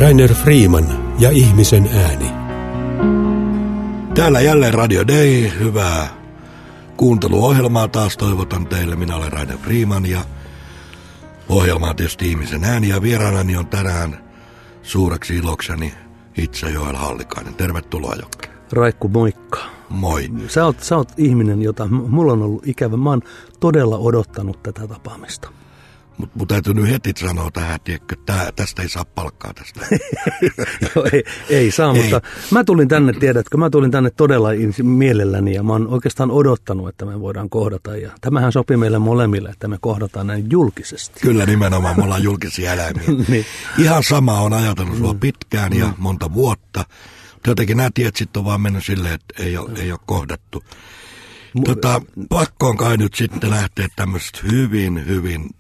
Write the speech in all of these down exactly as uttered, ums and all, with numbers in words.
Rainer Freeman ja ihmisen ääni. Täällä jälleen Radio Day. Hyvää kuunteluohjelmaa taas toivotan teille. Minä olen Rainer Freeman ja ohjelma on tietysti ihmisen ääni. Ja vieraanani on tänään suureksi ilokseni itse Joel Hallikainen. Tervetuloa, Jokke. Raikku, moikka. Moi. Sä oot, sä oot ihminen, jota mulla on ollut ikävä. Mä oon todella odottanut tätä tapaamista. Mutta mun täytyy nyt heti sanoa tähän, tiedätkö, tää, tästä ei saa palkkaa tästä. Joo, ei, ei saa, ei. Mutta mä tulin tänne, tiedätkö, mä tulin tänne todella mielelläni ja mä oon oikeastaan odottanut, että me voidaan kohdata. Ja tämähän sopii meille molemmille, että me kohdataan näin julkisesti. Kyllä nimenomaan, me ollaan julkisia eläimiä. Niin. Ihan sama on ajatellut sua pitkään ja monta vuotta. Jotenkin nämä tiet sitten on vaan mennyt silleen, että ei ole, ei ole kohdattu. Tota, pakko on kai nyt sitten lähteä tämmöisestä hyvin, hyvin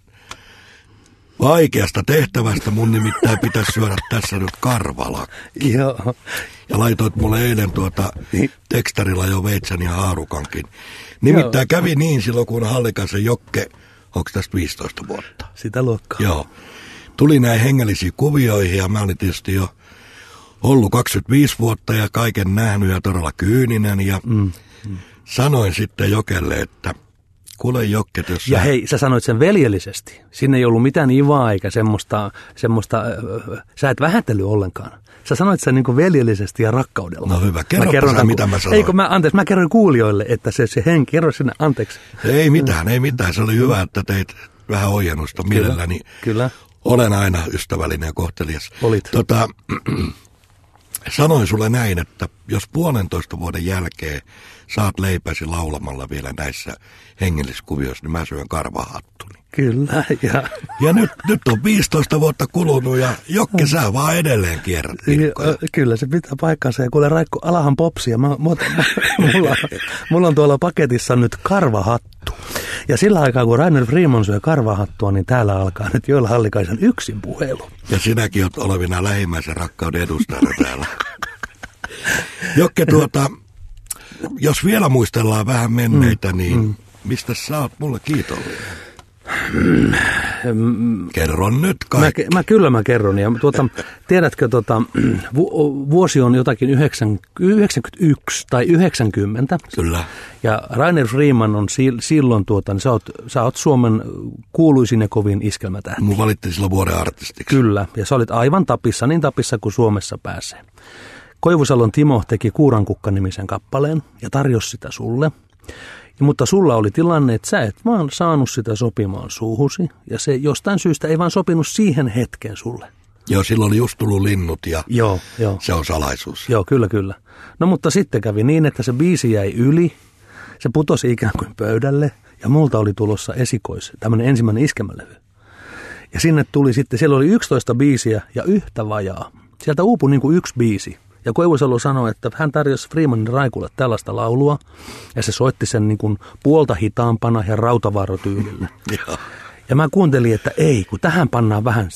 vaikeasta tehtävästä. Mun nimittäin pitäisi syödä tässä nyt karvalakki. Joo. Ja laitoit mulle eilen tuota tekstarilla jo veitsän ja haarukankin. Nimittäin Joo. kävi niin silloin, kun Hallikaisen Jokke, onko tästä viisitoista vuotta? Sitä luokkaa. Joo. Tuli näin hengellisiin kuvioihin ja mä olin tietysti jo ollut kaksikymmentäviisi vuotta ja kaiken nähnyt ja todella kyyninen. Ja mm. Mm. sanoin sitten Jokelle, että kuule Jokke, jos ja sä... hei, sä sanoit sen veljellisesti. Sinne ei ollut mitään ivaa eikä semmoista, semmoista äh, sä et vähättely ollenkaan. Sä sanoit sen niin kuin veljellisesti ja rakkaudella. No hyvä, kerro sä, mitä mä sanoin. Eikö mä, anteeksi, mä kerroin kuulijoille, että se, se henki, kerro sinne, anteeksi. Ei mitään, ei mitään. Se oli hyvä, että teit vähän ojennusta mielelläni. Kyllä. Olen aina ystävällinen ja kohtelias. Olit. Tota, sanoin sulle näin, että jos puolentoista vuoden jälkeen saat leipäsi laulamalla vielä näissä hengelliskuvioissa, niin mä syön karvahattuni. Kyllä, ja... Ja nyt, nyt on viisitoista vuotta kulunut ja Jokke, sä vaan edelleen kierrät virkkoja. Kyllä, se pitää paikkansa. Ja kuule Raikko, alahan popsia. Mä, mä, mä, mulla, mulla on tuolla paketissa nyt karvahattu. Ja sillä aikaa, kun Rainer Freeman syö karvahattua, niin täällä alkaa nyt Joel Hallikaisen yksin puhelu. Ja sinäkin oot olevina lähimmäisen rakkauden edustajana täällä. Jokke, tuota, jos vielä muistellaan vähän menneitä, mm, niin mm. mistä sä oot mulle kiitollinen? Kerro nyt kaikki. Mä, mä kyllä mä kerron. Ja tuota, tiedätkö, tota, vu, vuosi on jotakin yhdeksänkymmentäyksi tai yhdeksänkymmentä. Kyllä. Ja Rainer Freeman on si, silloin, tuota, niin sä, oot, sä oot Suomen kuuluisin ja kovin iskelmätähti. Mun valittiin silloin vuoden artistiksi. Kyllä, ja sä olit aivan tapissa, niin tapissa kuin Suomessa pääsee. Koivusalon Timo teki Kuurankukka-nimisen kappaleen ja tarjosi sitä sulle. Mutta sulla oli tilanne, että sä et vaan saanut sitä sopimaan suuhusi, ja se jostain syystä ei vaan sopinut siihen hetkeen sulle. Joo, silloin oli just tullut linnut, ja joo, joo. se on salaisuus. Joo, kyllä, kyllä. No mutta sitten kävi niin, että se biisi jäi yli, se putosi ikään kuin pöydälle, ja multa oli tulossa esikois, tämmöinen ensimmäinen iskelmälevy. Ja sinne tuli sitten, siellä oli yksitoista biisiä ja yhtä vajaa. Sieltä uupui niin kuin yksi biisi. Ja Koivusalo sanoi, että hän tarjosi Freemanin Raikulle tällaista laulua, ja se soitti sen niin kuin puolta hitaampana ja rautavaaratyylillä. Ja mä kuuntelin, että ei, kun tähän pannaan vähän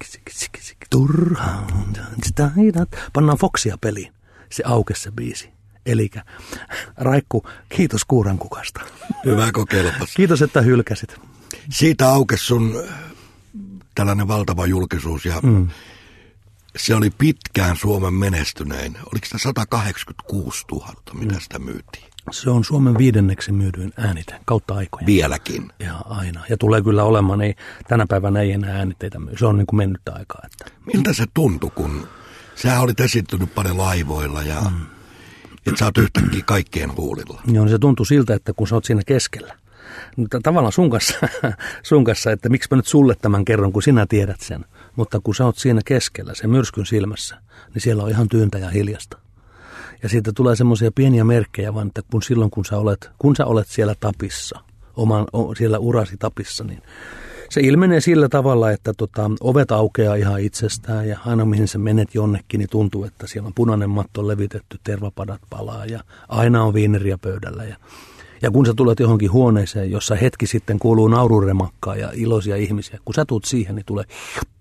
turhaan, pannaan Foxia peliin. Se aukesi se biisi. Elikkä Raikku, kiitos Kuurankukasta. Hyvä kokeilupas. Kiitos, että hylkäsit. Siitä aukesi sun tällainen valtava julkisuus ja... Mm. Se oli pitkään Suomen menestynein. Oliko sitä sata kahdeksankymmentäkuusituhatta, mitä sitä myytiin? Se on Suomen viidenneksi myydyin äänite kautta aikoja. Vieläkin? Ja aina. Ja tulee kyllä olemaan, ei, tänä päivänä ei enää äänitteitä myy. Se on niin kuin mennyttä aikaa. Että. Miltä se tuntui, kun sä olit esiintynyt paljon laivoilla ja mm. et sä oot yhtäkkiä kaikkien huulilla? Joo, se tuntui siltä, että kun sä oot siinä keskellä. Mutta tavallaan sun kanssa, sun kanssa, että miksi mä nyt sulle tämän kerron, kun sinä tiedät sen. Mutta kun sä oot siinä keskellä, sen myrskyn silmässä, niin siellä on ihan tyyntä ja hiljasta. Ja siitä tulee semmoisia pieniä merkkejä, vaan että kun silloin kun sä olet, kun sä olet siellä tapissa, oman, siellä urasi tapissa, niin se ilmenee sillä tavalla, että tota, ovet aukeaa ihan itsestään ja aina mihin sä menet jonnekin, niin tuntuu, että siellä on punainen matto levitetty, tervapadat palaa ja aina on viineriä pöydällä ja Ja kun sä tulet johonkin huoneeseen, jossa hetki sitten kuuluu naururemakkaa ja iloisia ihmisiä, kun sä tulet siihen, niin tulee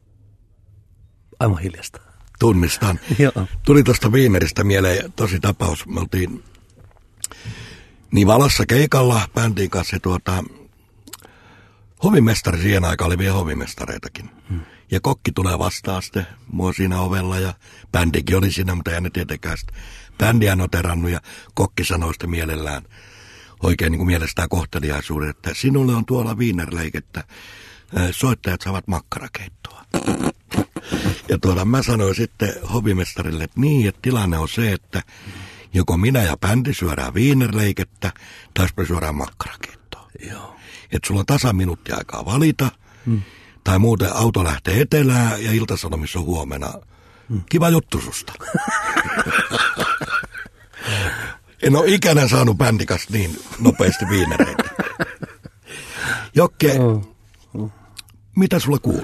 aivan hiljasta. Tunnistan. Tuli tuosta viineristä mieleen tosi tapaus. Me oltiin Nivalassa keikalla bändin kanssa tuota, hovimestari siihen aikaan oli vielä hovimestareitakin. Hmm. Ja kokki tulee vastaan sitten mua siinä ovella ja bändikin oli siinä, mutta ei ne tietenkään sitten bändiä noterannut ja kokki sanoi sitten mielellään, oikein niin kuin mielestään kohteliaisuuden, että sinulle on tuolla viinerleikettä, soittajat saavat makkarakeittoa. Ja tuolla mä sanoin sitten hovimestarille, että niin, että tilanne on se, että joko minä ja bändi syödään viinerleikettä, tai me syödään makkarakeittoa. Joo. Että sulla on tasa minuutti aikaa valita, hmm. tai muuten auto lähtee etelään ja Ilta-Sanomissa on huomenna. Hmm. Kiva juttu susta. En ole ikänä saanut bändikas niin nopeasti viinereitä. Jokke, oh. Oh. Mitä sulla kuuluu?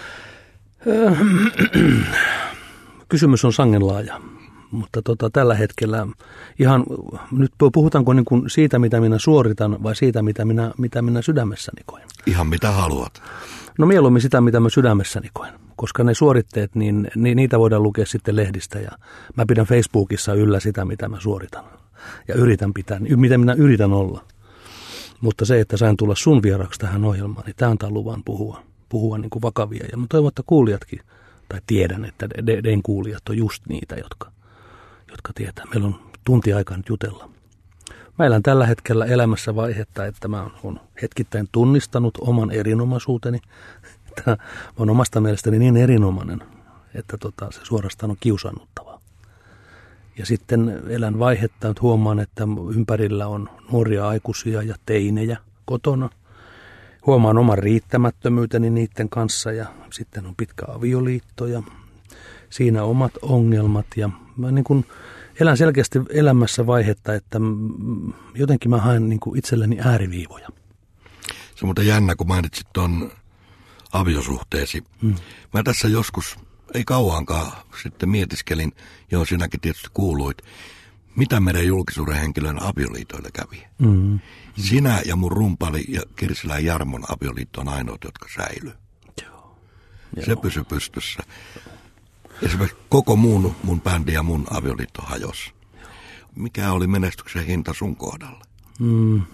Kysymys on sangen laaja, mutta tota, tällä hetkellä ihan, nyt puhutaanko niin kuin siitä, mitä minä suoritan vai siitä, mitä minä, mitä minä sydämessäni koen? Ihan mitä haluat. No mieluummin sitä, mitä mä sydämessäni koen, koska ne suoritteet, niin, niin niitä voidaan lukea sitten lehdistä ja mä pidän Facebookissa yllä sitä, mitä mä suoritan ja yritän pitää, mitä minä yritän olla. Mutta se, että sain tulla sun vieraksi tähän ohjelmaan, niin tämä antaa luvan puhua, puhua niin kuin vakavia. Ja mä toivon, että kuulijatkin, tai tiedän, että Dein kuulijat on just niitä, jotka, jotka tietää. Meillä on tunti aikaa nyt jutella. Mä elän tällä hetkellä elämässä vaihetta, että mä oon hetkittäin tunnistanut oman erinomaisuuteni. Mä oon omasta mielestäni niin erinomainen, että tota, se suorastaan on kiusannuttavaa. Ja sitten elän vaihetta, että huomaan, että ympärillä on nuoria aikuisia ja teinejä kotona. Huomaan oman riittämättömyyteni niiden kanssa ja sitten on pitkä avioliitto ja siinä omat ongelmat. Ja mä niin kuin elän selkeästi elämässä vaihetta, että jotenkin mä haen niin kuin itselleni ääriviivoja. Se on muuten jännä, kun mainitsit tuon aviosuhteesi. Hmm. Mä tässä joskus, ei kauankaan, sitten mietiskelin, johon sinäkin tietysti kuuluit, mitä meidän julkisuuden henkilön avioliitoille kävi. Hmm. Sinä ja mun rumpali ja Kirsilän Jarmon avioliitto on ainoat, jotka säilyy. Joo. Se pysyi pystyssä. Esimerkiksi koko muun, mun bändi ja mun avioliitto hajosi. Mikä oli menestyksen hinta sun kohdalla? Mm.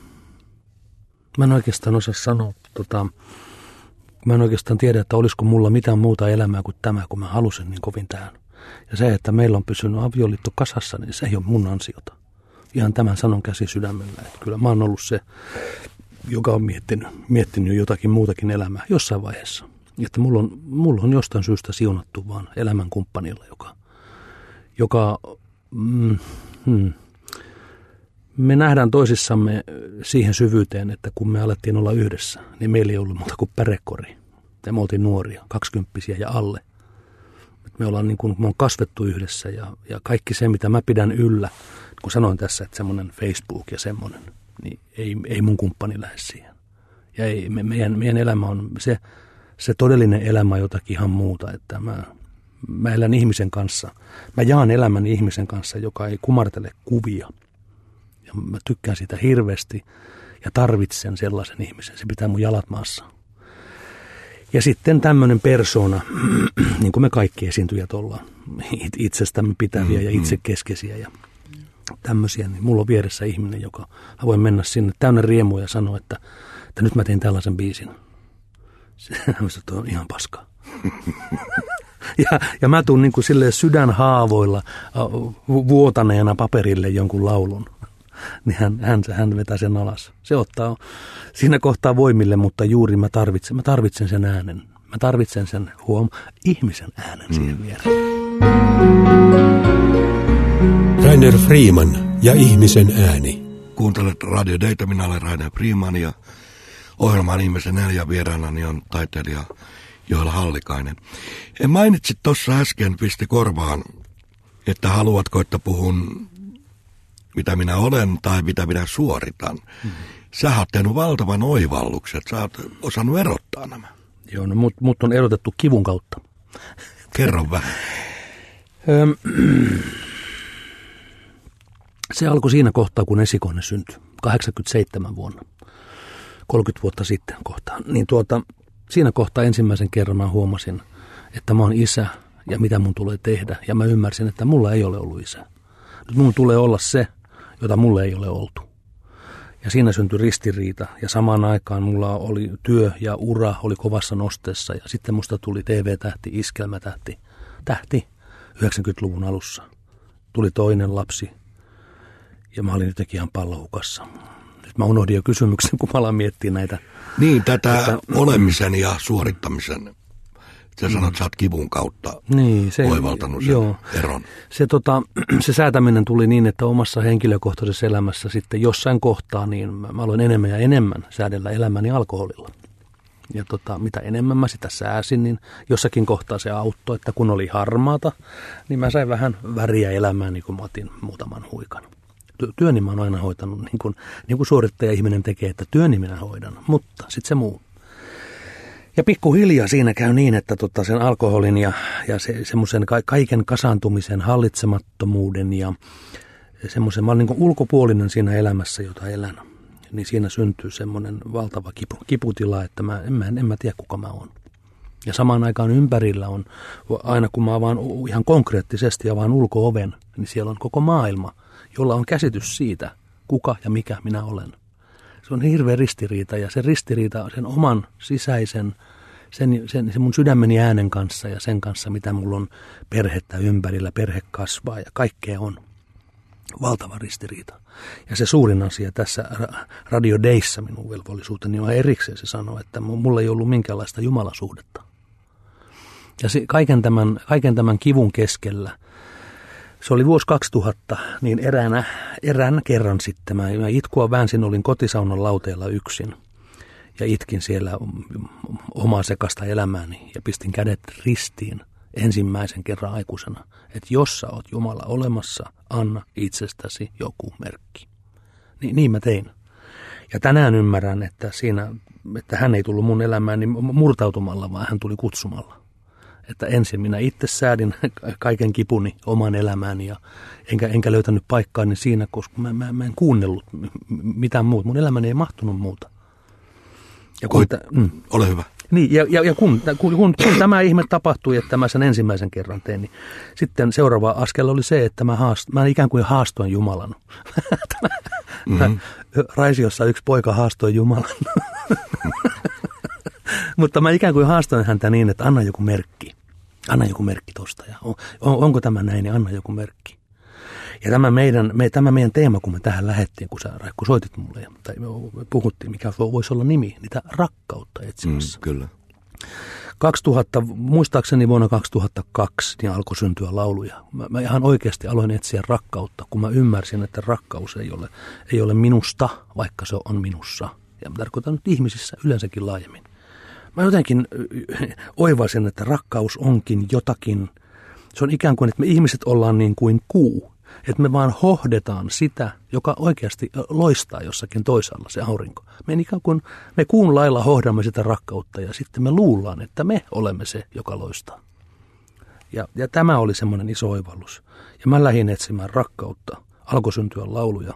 Mä en oikeastaan osaa sanoa. Tota, mä en oikeastaan tiedä, että olisiko mulla mitään muuta elämää kuin tämä, kun mä halusin niin kovin tähän. Ja se, että meillä on pysynyt avioliitto kasassa, niin se ei ole mun ansiota. Ihan tämän sanon käsi sydämellä. Että kyllä mä oon ollut se, joka on miettinyt, miettinyt jotakin muutakin elämää jossain vaiheessa. Että mulla on, mulla on jostain syystä siunattu vaan elämänkumppanilla, joka, joka mm, hmm, me nähdään toisissamme siihen syvyyteen, että kun me alettiin olla yhdessä, niin meillä ei ollut muuta kuin pärekori. Ja me oltiin nuoria, kaksikymppisiä ja alle. Me ollaan niin kuin, me on kasvettu yhdessä ja, ja kaikki se, mitä mä pidän yllä, kun sanoin tässä, että semmoinen Facebook ja semmoinen, niin ei, ei mun kumppani lähde siihen. Ja ei, me, meidän, meidän elämä on se, se todellinen elämä on jotakin ihan muuta, että mä, mä elän ihmisen kanssa. Mä jaan elämän ihmisen kanssa, joka ei kumartele kuvia. Ja mä tykkään sitä hirveästi ja tarvitsen sellaisen ihmisen. Se pitää mun jalat maassa. Ja sitten tämmöinen persona, niin kuin me kaikki esiintyjät ollaan, itsestämme pitäviä ja itsekeskeisiä ja tämmöisiä, niin mulla on vieressä ihminen, joka mä voin mennä sinne täynnä riemua ja sanoa, että, että nyt mä teen tällaisen biisin. Se on ihan paskaa. ja, ja mä tuun niin kuin silleen sydänhaavoilla vuotaneena paperille jonkun laulun. Niin hän, hän, hän vetää sen alas. Se ottaa siinä kohtaa voimille, mutta juuri mä tarvitsen, mä tarvitsen sen äänen. Mä tarvitsen sen huom, ihmisen äänen siihen mm. viereen. Rainer Freeman ja ihmisen ääni. Kuuntelet Radio Deitä, minä olen Rainer Freeman ja ohjelman ihmisen ääni ja vieraanani on taiteilija Joel Hallikainen. En mainitsit tuossa äsken, pisti korvaan, että haluatko, että puhun mitä minä olen tai mitä minä suoritan. Mm-hmm. Sä oot tehnyt valtavan oivalluksen, sä oot osannut erottaa nämä. Joo, no mut, mut on erotettu kivun kautta. Kerro vähän. Se alkoi siinä kohtaa, kun esikoinen syntyi, kahdeksankymmentäseitsemän vuonna, kolmekymmentä vuotta sitten kohtaan. Niin tuota, siinä kohtaa ensimmäisen kerran mä huomasin, että mä oon isä ja mitä mun tulee tehdä. Ja mä ymmärsin, että mulla ei ole ollut isä. Nyt mun tulee olla se, jota mulle ei ole oltu. Ja siinä syntyi ristiriita ja samaan aikaan mulla oli työ ja ura oli kovassa nosteessa ja sitten musta tuli T V-tähti, iskelmätähti, tähti yhdeksänkymmentäluvun alussa. Tuli toinen lapsi ja mä olin jotenkin ihan pallohukassa. Nyt mä unohdin jo kysymyksen, kun mä alan miettiä näitä. Niin, tätä että, olemisen ja suorittamisen. Sä sanot, että sä oot kivun kautta niin, se, oivaltanut sen joo. eron. Se, tota, se säätäminen tuli niin, että omassa henkilökohtaisessa elämässä sitten jossain kohtaa, niin mä aloin enemmän ja enemmän säädellä elämäni alkoholilla. Ja tota, mitä enemmän mä sitä sääsin, niin jossakin kohtaa se auttoi, että kun oli harmaata, niin mä sain vähän väriä elämään, niin kuin mä otin muutaman huikan. Työni mä oon aina hoitanut, niin kuin, niin kuin suorittaja-ihminen tekee, että työni minä hoidan, mutta sitten se muu. Ja pikkuhiljaa siinä käy niin, että tota sen alkoholin ja, ja se, semmoisen kaiken kasaantumisen, hallitsemattomuuden ja semmoisen, mä olen niin kuin ulkopuolinen siinä elämässä, jota elän, niin siinä syntyy semmoinen valtava kipu, kiputila, että mä en, mä, en mä tiedä kuka mä oon. Ja samaan aikaan ympärillä on, aina kun mä avaan ihan konkreettisesti avaan ulko-oven, niin siellä on koko maailma, jolla on käsitys siitä, kuka ja mikä minä olen. Se on hirveä ristiriita ja se ristiriita sen oman sisäisen, sen, sen, sen mun sydämeni äänen kanssa ja sen kanssa, mitä mulla on perhettä ympärillä, perhe kasvaa ja kaikkea on. Valtava ristiriita. Ja se suurin asia tässä Radio Dayssä minun velvollisuuteni on erikseen se sanoo, että mulla ei ollut minkäänlaista jumalasuhdetta. Ja se, kaiken, tämän, kaiken tämän kivun keskellä, se oli vuosi kaksituhatta, niin eräänä, erään kerran sitten mä, mä itkua väänsin, olin kotisaunan lauteella yksin ja itkin siellä omaa sekasta elämääni ja pistin kädet ristiin ensimmäisen kerran aikuisena, että jos sä oot Jumala olemassa, anna itsestäsi joku merkki. Ni, niin mä tein. Ja tänään ymmärrän, että siinä, että hän ei tullut mun elämääni murtautumalla, vaan hän tuli kutsumalla. Että ensin minä itse säädin kaiken kipuni oman elämääni ja enkä, enkä löytänyt paikkaani siinä, koska mä, mä, mä en kuunnellut mitään muuta. Mun elämäni ei mahtunut muuta. Ja kun, Koit, t- mm. Ole hyvä. Niin, ja, ja, ja kun, kun, kun, kun tämä ihme tapahtui, että mä sen ensimmäisen kerran tein, niin sitten seuraava askel oli se, että mä, haast, mä ikään kuin haastoin Jumalan. Mm-hmm. Raisiossa yksi poika haastoi Jumalan. Mutta mä ikään kuin haastoin häntä niin, että anna joku merkki. Anna joku merkki tosta. Ja on, on, onko tämä näin, niin anna joku merkki. Ja tämä meidän, me, tämä meidän teema, kun me tähän lähdettiin, kun sä Raikku soitit mulle, ja, tai puhuttiin, mikä voisi olla nimi, niitä rakkautta etsimässä. Mm, kyllä. kaksituhatta, muistaakseni vuonna kaksituhattakaksi niin alkoi syntyä lauluja. Mä, mä ihan oikeasti aloin etsiä rakkautta, kun mä ymmärsin, että rakkaus ei ole, ei ole minusta, vaikka se on minussa. Ja mä tarkoitan nyt ihmisissä yleensäkin laajemmin. Mä jotenkin oivasin, että rakkaus onkin jotakin, se on ikään kuin, että me ihmiset ollaan niin kuin kuu. Että me vaan hohdetaan sitä, joka oikeasti loistaa jossakin toisaalla, se aurinko. Me ikään kuin, me kuun lailla hohdamme sitä rakkautta ja sitten me luullaan, että me olemme se, joka loistaa. Ja, ja tämä oli semmoinen iso oivallus. Ja mä lähdin etsimään rakkautta. Alkoi syntyä lauluja.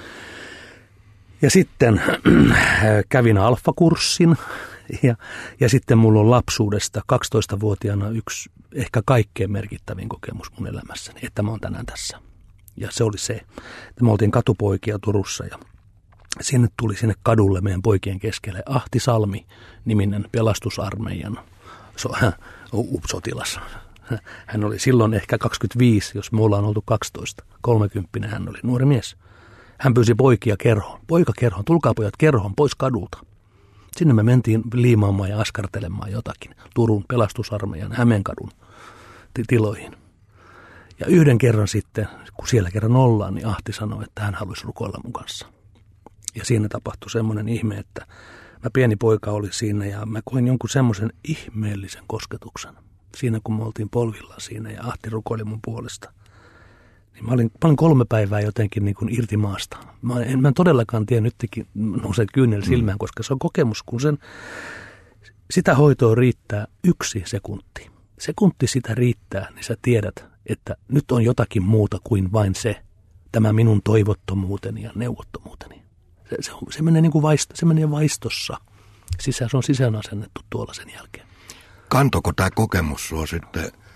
Ja sitten kävin alfakurssin. Ja, ja sitten mulla on lapsuudesta kaksitoistavuotiaana yksi ehkä kaikkein merkittävin kokemus mun elämässäni, että mä oon tänään tässä. Ja se oli se, että me oltiin katupoikia Turussa ja sinne tuli sinne kadulle meidän poikien keskelle Ahti Salmi-niminen pelastusarmeijan so, sotilas. Hän oli silloin ehkä kaksikymmentäviisi, jos me ollaan oltu kaksitoista. kolmekymmentä hän oli nuori mies. Hän pyysi poikia kerhoon. Poika kerhoon, tulkaa pojat kerhoon pois kadulta. Sinne me mentiin liimaamaan ja askartelemaan jotakin Turun pelastusarmeijan Hämeenkadun tiloihin. Ja yhden kerran sitten, kun siellä kerran ollaan, niin Ahti sanoi, että hän haluaisi rukoilla mun kanssa. Ja siinä tapahtui semmoinen ihme, että mä pieni poika oli siinä ja mä koin jonkun semmoisen ihmeellisen kosketuksen. Siinä kun me oltiin polvillaan siinä ja Ahti rukoili mun puolesta. Niin mä olin, mä olin kolme päivää jotenkin niin kuin irti maasta. Mä en, mä en todellakaan tiedä, nytkin nousee kyynel silmään, koska se on kokemus, kun sen, sitä hoitoa riittää yksi sekunti. Sekunti sitä riittää, niin sä tiedät, että nyt on jotakin muuta kuin vain se, tämä minun toivottomuuteni ja neuvottomuuteni. Se, se, se, menee, niin kuin vaisto, se menee vaistossa. Sisään, se on sisään asennettu tuolla sen jälkeen. Kantoko tämä kokemus sua sitten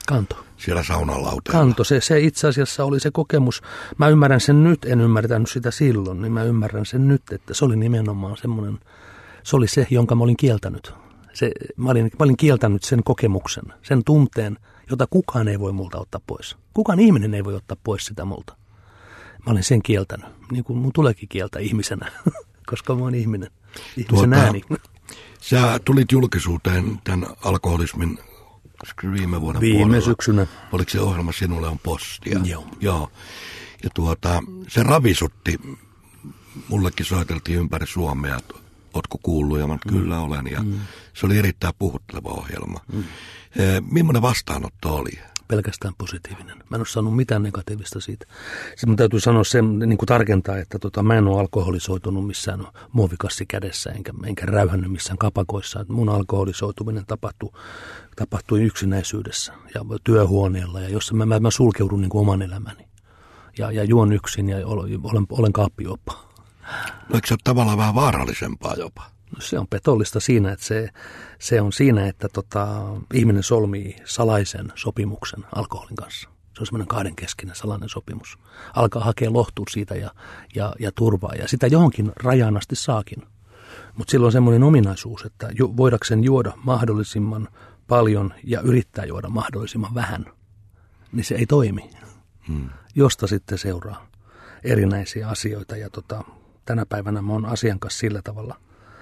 Kanto. Siellä saunan lauteella. Kanto, se, se itse asiassa oli se kokemus. Mä ymmärrän sen nyt, en ymmärtänyt sitä silloin, niin mä ymmärrän sen nyt, että se oli nimenomaan semmoinen, se oli se, jonka mä olin kieltänyt. Se, mä, olin, mä olin kieltänyt sen kokemuksen, sen tunteen, jota kukaan ei voi multa ottaa pois. Kukaan ihminen ei voi ottaa pois sitä multa. Mä olin sen kieltänyt, niin kuin mun tuleekin kieltä ihmisenä, koska mä oon ihminen, ihmisen tuota, ääni. Sä tulit julkisuuteen tämän alkoholismin viime vuoden Viime puolella. syksynä. Oliko se ohjelma Sinulle on postia? Joo. Joo. Ja tuota, se ravisutti, mullekin soiteltiin ympäri Suomea, että ootko kuullut, ja mä mm. kyllä olen, ja mm. se oli erittäin puhutteleva ohjelma. Mm. E, millainen vastaanotto oli? Pelkästään positiivinen. Mä en ole saanut mitään negatiivista siitä. Sitten mun täytyy sanoa sen, niin kuin tarkentaa, että tota, mä en ole alkoholisoitunut missään muovikassi kädessä, enkä, enkä räyhännyt missään kapakoissa. Et mun alkoholisoituminen tapahtui, tapahtui yksinäisyydessä ja työhuoneella, ja jossa mä, mä, mä sulkeudun niin kuin oman elämäni. Ja, ja juon yksin ja olen, olen, olen kaappioppa. No eikö se ole tavallaan vähän vaarallisempaa jopa? No se on petollista siinä, että se, se on siinä, että tota, ihminen solmii salaisen sopimuksen alkoholin kanssa. Se on semmoinen kahdenkeskinen salainen sopimus. Alkaa hakea lohtua siitä ja, ja, ja turvaa, ja sitä johonkin rajaan asti saakin. Mutta silloin on semmoinen ominaisuus, että ju, voidakseen juoda mahdollisimman paljon ja yrittää juoda mahdollisimman vähän, niin se ei toimi, hmm. josta sitten seuraa erinäisiä asioita. Ja tota, tänä päivänä mä oon asian kanssa sillä tavalla,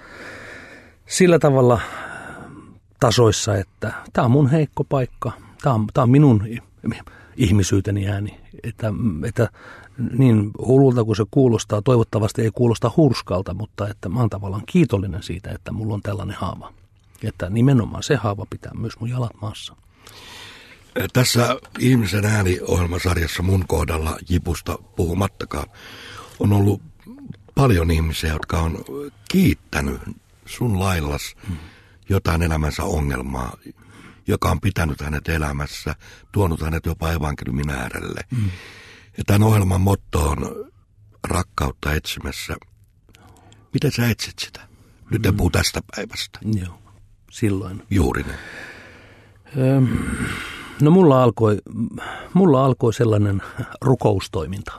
sillä tavalla tasoissa, että tämä on mun heikko paikka, tämä on, tämä on minun ihmisyyteni ääni, että, että niin hullulta kuin se kuulostaa, toivottavasti ei kuulosta hurskalta, mutta että mä oon tavallaan kiitollinen siitä, että mulla on tällainen haava. Että nimenomaan se haava pitää myös mun jalat maassa. Tässä Ihmisen ääni-ohjelmasarjassa mun kohdalla Jipusta puhumattakaan on ollut paljon ihmisiä, jotka on kiittänyt sun laillas jotain elämänsä ongelmaa, joka on pitänyt hänet elämässä, tuonut hänet jopa evankeliumin äärelle. Mm. Ja tämän ohjelman motto on rakkautta etsimässä. Miten sä etsit sitä? Nyt en puhu tästä päivästä. Joo, silloin. Juuri ne. Öö, no mulla alkoi, mulla alkoi sellainen rukoustoiminta.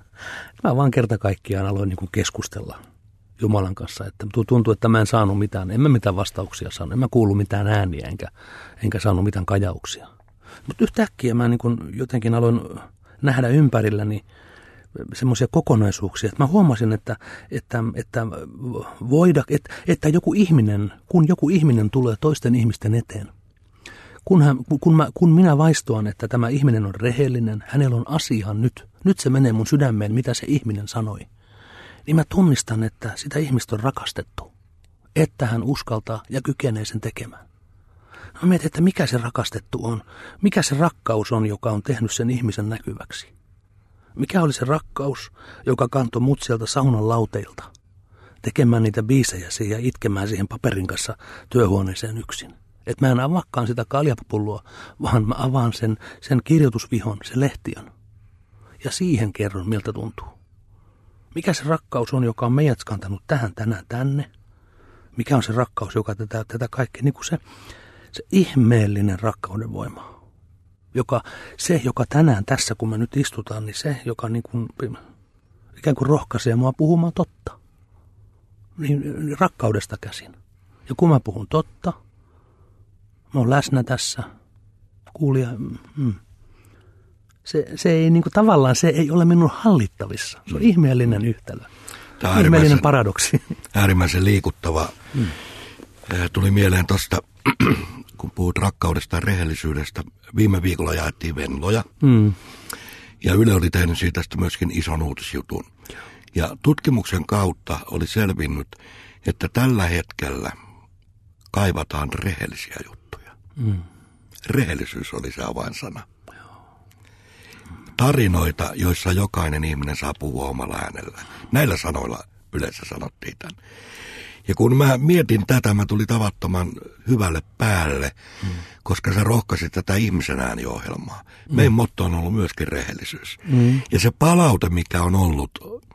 Mä vaan kerta kaikkiaan aloin niin kuin keskustella Jumalan kanssa, että tuntuu, että mä en saanut mitään, en mä mitään vastauksia saanut, en mä kuullut mitään ääniä, enkä, enkä saanut mitään kajauksia. Mutta yhtäkkiä mä niin kuin jotenkin aloin nähdä ympärilläni semmoisia kokonaisuuksia, että mä huomasin, että, että, että, voida, että, että joku ihminen, kun joku ihminen tulee toisten ihmisten eteen, kun, hän, kun, mä, kun minä vaistoan, että tämä ihminen on rehellinen, hänellä on asia nyt, nyt se menee mun sydämeen, mitä se ihminen sanoi, niin mä tunnistan, että sitä ihmistä on rakastettu, että hän uskaltaa ja kykenee sen tekemään. No mietin, että mikä se rakastettu on, mikä se rakkaus on, joka on tehnyt sen ihmisen näkyväksi. Mikä oli se rakkaus, joka kantoi mut sieltä saunan lauteilta, tekemään niitä biisejä ja itkemään siihen paperin kanssa työhuoneeseen yksin. Että mä en avaakaan sitä kaljapulloa, vaan mä avaan sen, sen kirjoitusvihon, sen lehtiön. Ja siihen kerron, miltä tuntuu. Mikä se rakkaus on, joka on meidät kantanut tähän, tänään, tänne? Mikä on se rakkaus, joka tätä, tätä kaikkea, niin kuin se, se ihmeellinen rakkauden voima. Joka, se, joka tänään tässä, kun me nyt istutaan, niin se, joka niin kuin, ikään kuin rohkaisee mua puhumaan totta. Niin rakkaudesta käsin. Ja kun mä puhun totta, mä oon läsnä tässä, kuulija, mm, se, se ei niin kuin, tavallaan se ei ole minun hallittavissa. Se on mm. ihmeellinen yhtälö. Tämä on ihmeellinen paradoksi. Äärimmäisen liikuttava. Mm. Tuli mieleen tuosta, kun puhut rakkaudesta ja rehellisyydestä. Viime viikolla jaettiin Venloja. Mm. Ja Yle oli tehnyt siitä myöskin ison uutisjutun. Ja tutkimuksen kautta oli selvinnyt, että tällä hetkellä kaivataan rehellisiä juttuja. Mm. Rehellisyys oli se avainsana. Tarinoita, joissa jokainen ihminen saa puhua omalla äänellä. Näillä sanoilla yleensä sanottiin tämän. Ja kun mä mietin tätä, mä tulin tavattoman hyvälle päälle, mm. koska se rohkaisi tätä ihmisen ääniohjelmaa. Mm. Meidän motto on ollut myöskin rehellisyys. Mm. Ja se palaute, mikä on ollut,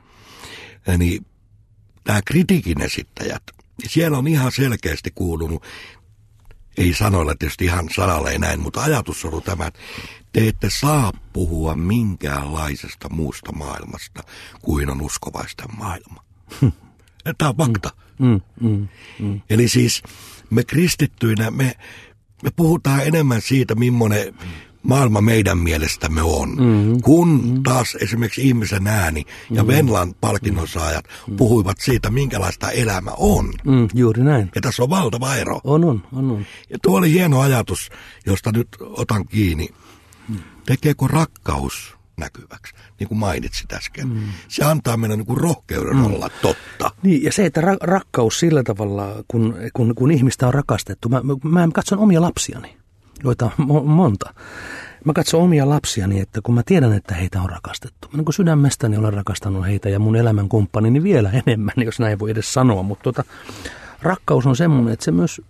niin nämä kritiikin esittäjät, siellä on ihan selkeästi kuulunut, ei sanoilla tietysti ihan sanalla ei näin, mutta ajatus on ollut tämä, että te ette saa puhua minkäänlaisesta muusta maailmasta kuin on uskovaisten maailma. Tämä on fakta. Mm, mm, mm. Eli siis me kristittyinä, me, me puhutaan enemmän siitä, millainen maailma meidän mielestämme on, mm-hmm. kun mm-hmm. taas esimerkiksi Ihmisen ääni ja mm-hmm. Venlan palkinnonsaajat mm-hmm. puhuivat siitä, minkälaista elämä on. Mm, juuri näin. Ja tässä on valtava ero. On, on, on, on. Ja tuo oli hieno ajatus, josta nyt otan kiinni. Tekeekö rakkaus näkyväksi, niin kuin mainitsit äsken. Mm. Se antaa meille niin kuin rohkeuden mm. olla totta. Niin, ja se, että ra- rakkaus sillä tavalla, kun, kun, kun ihmistä on rakastettu. Mä, mä katson omia lapsiani, joita on monta. Mä katson omia lapsiani, että kun mä tiedän, että heitä on rakastettu. Mä niin kuin sydämestäni olen rakastanut heitä ja mun elämän kumppanini vielä enemmän, jos näin voi edes sanoa. Mutta tota, rakkaus on semmoinen, että se myös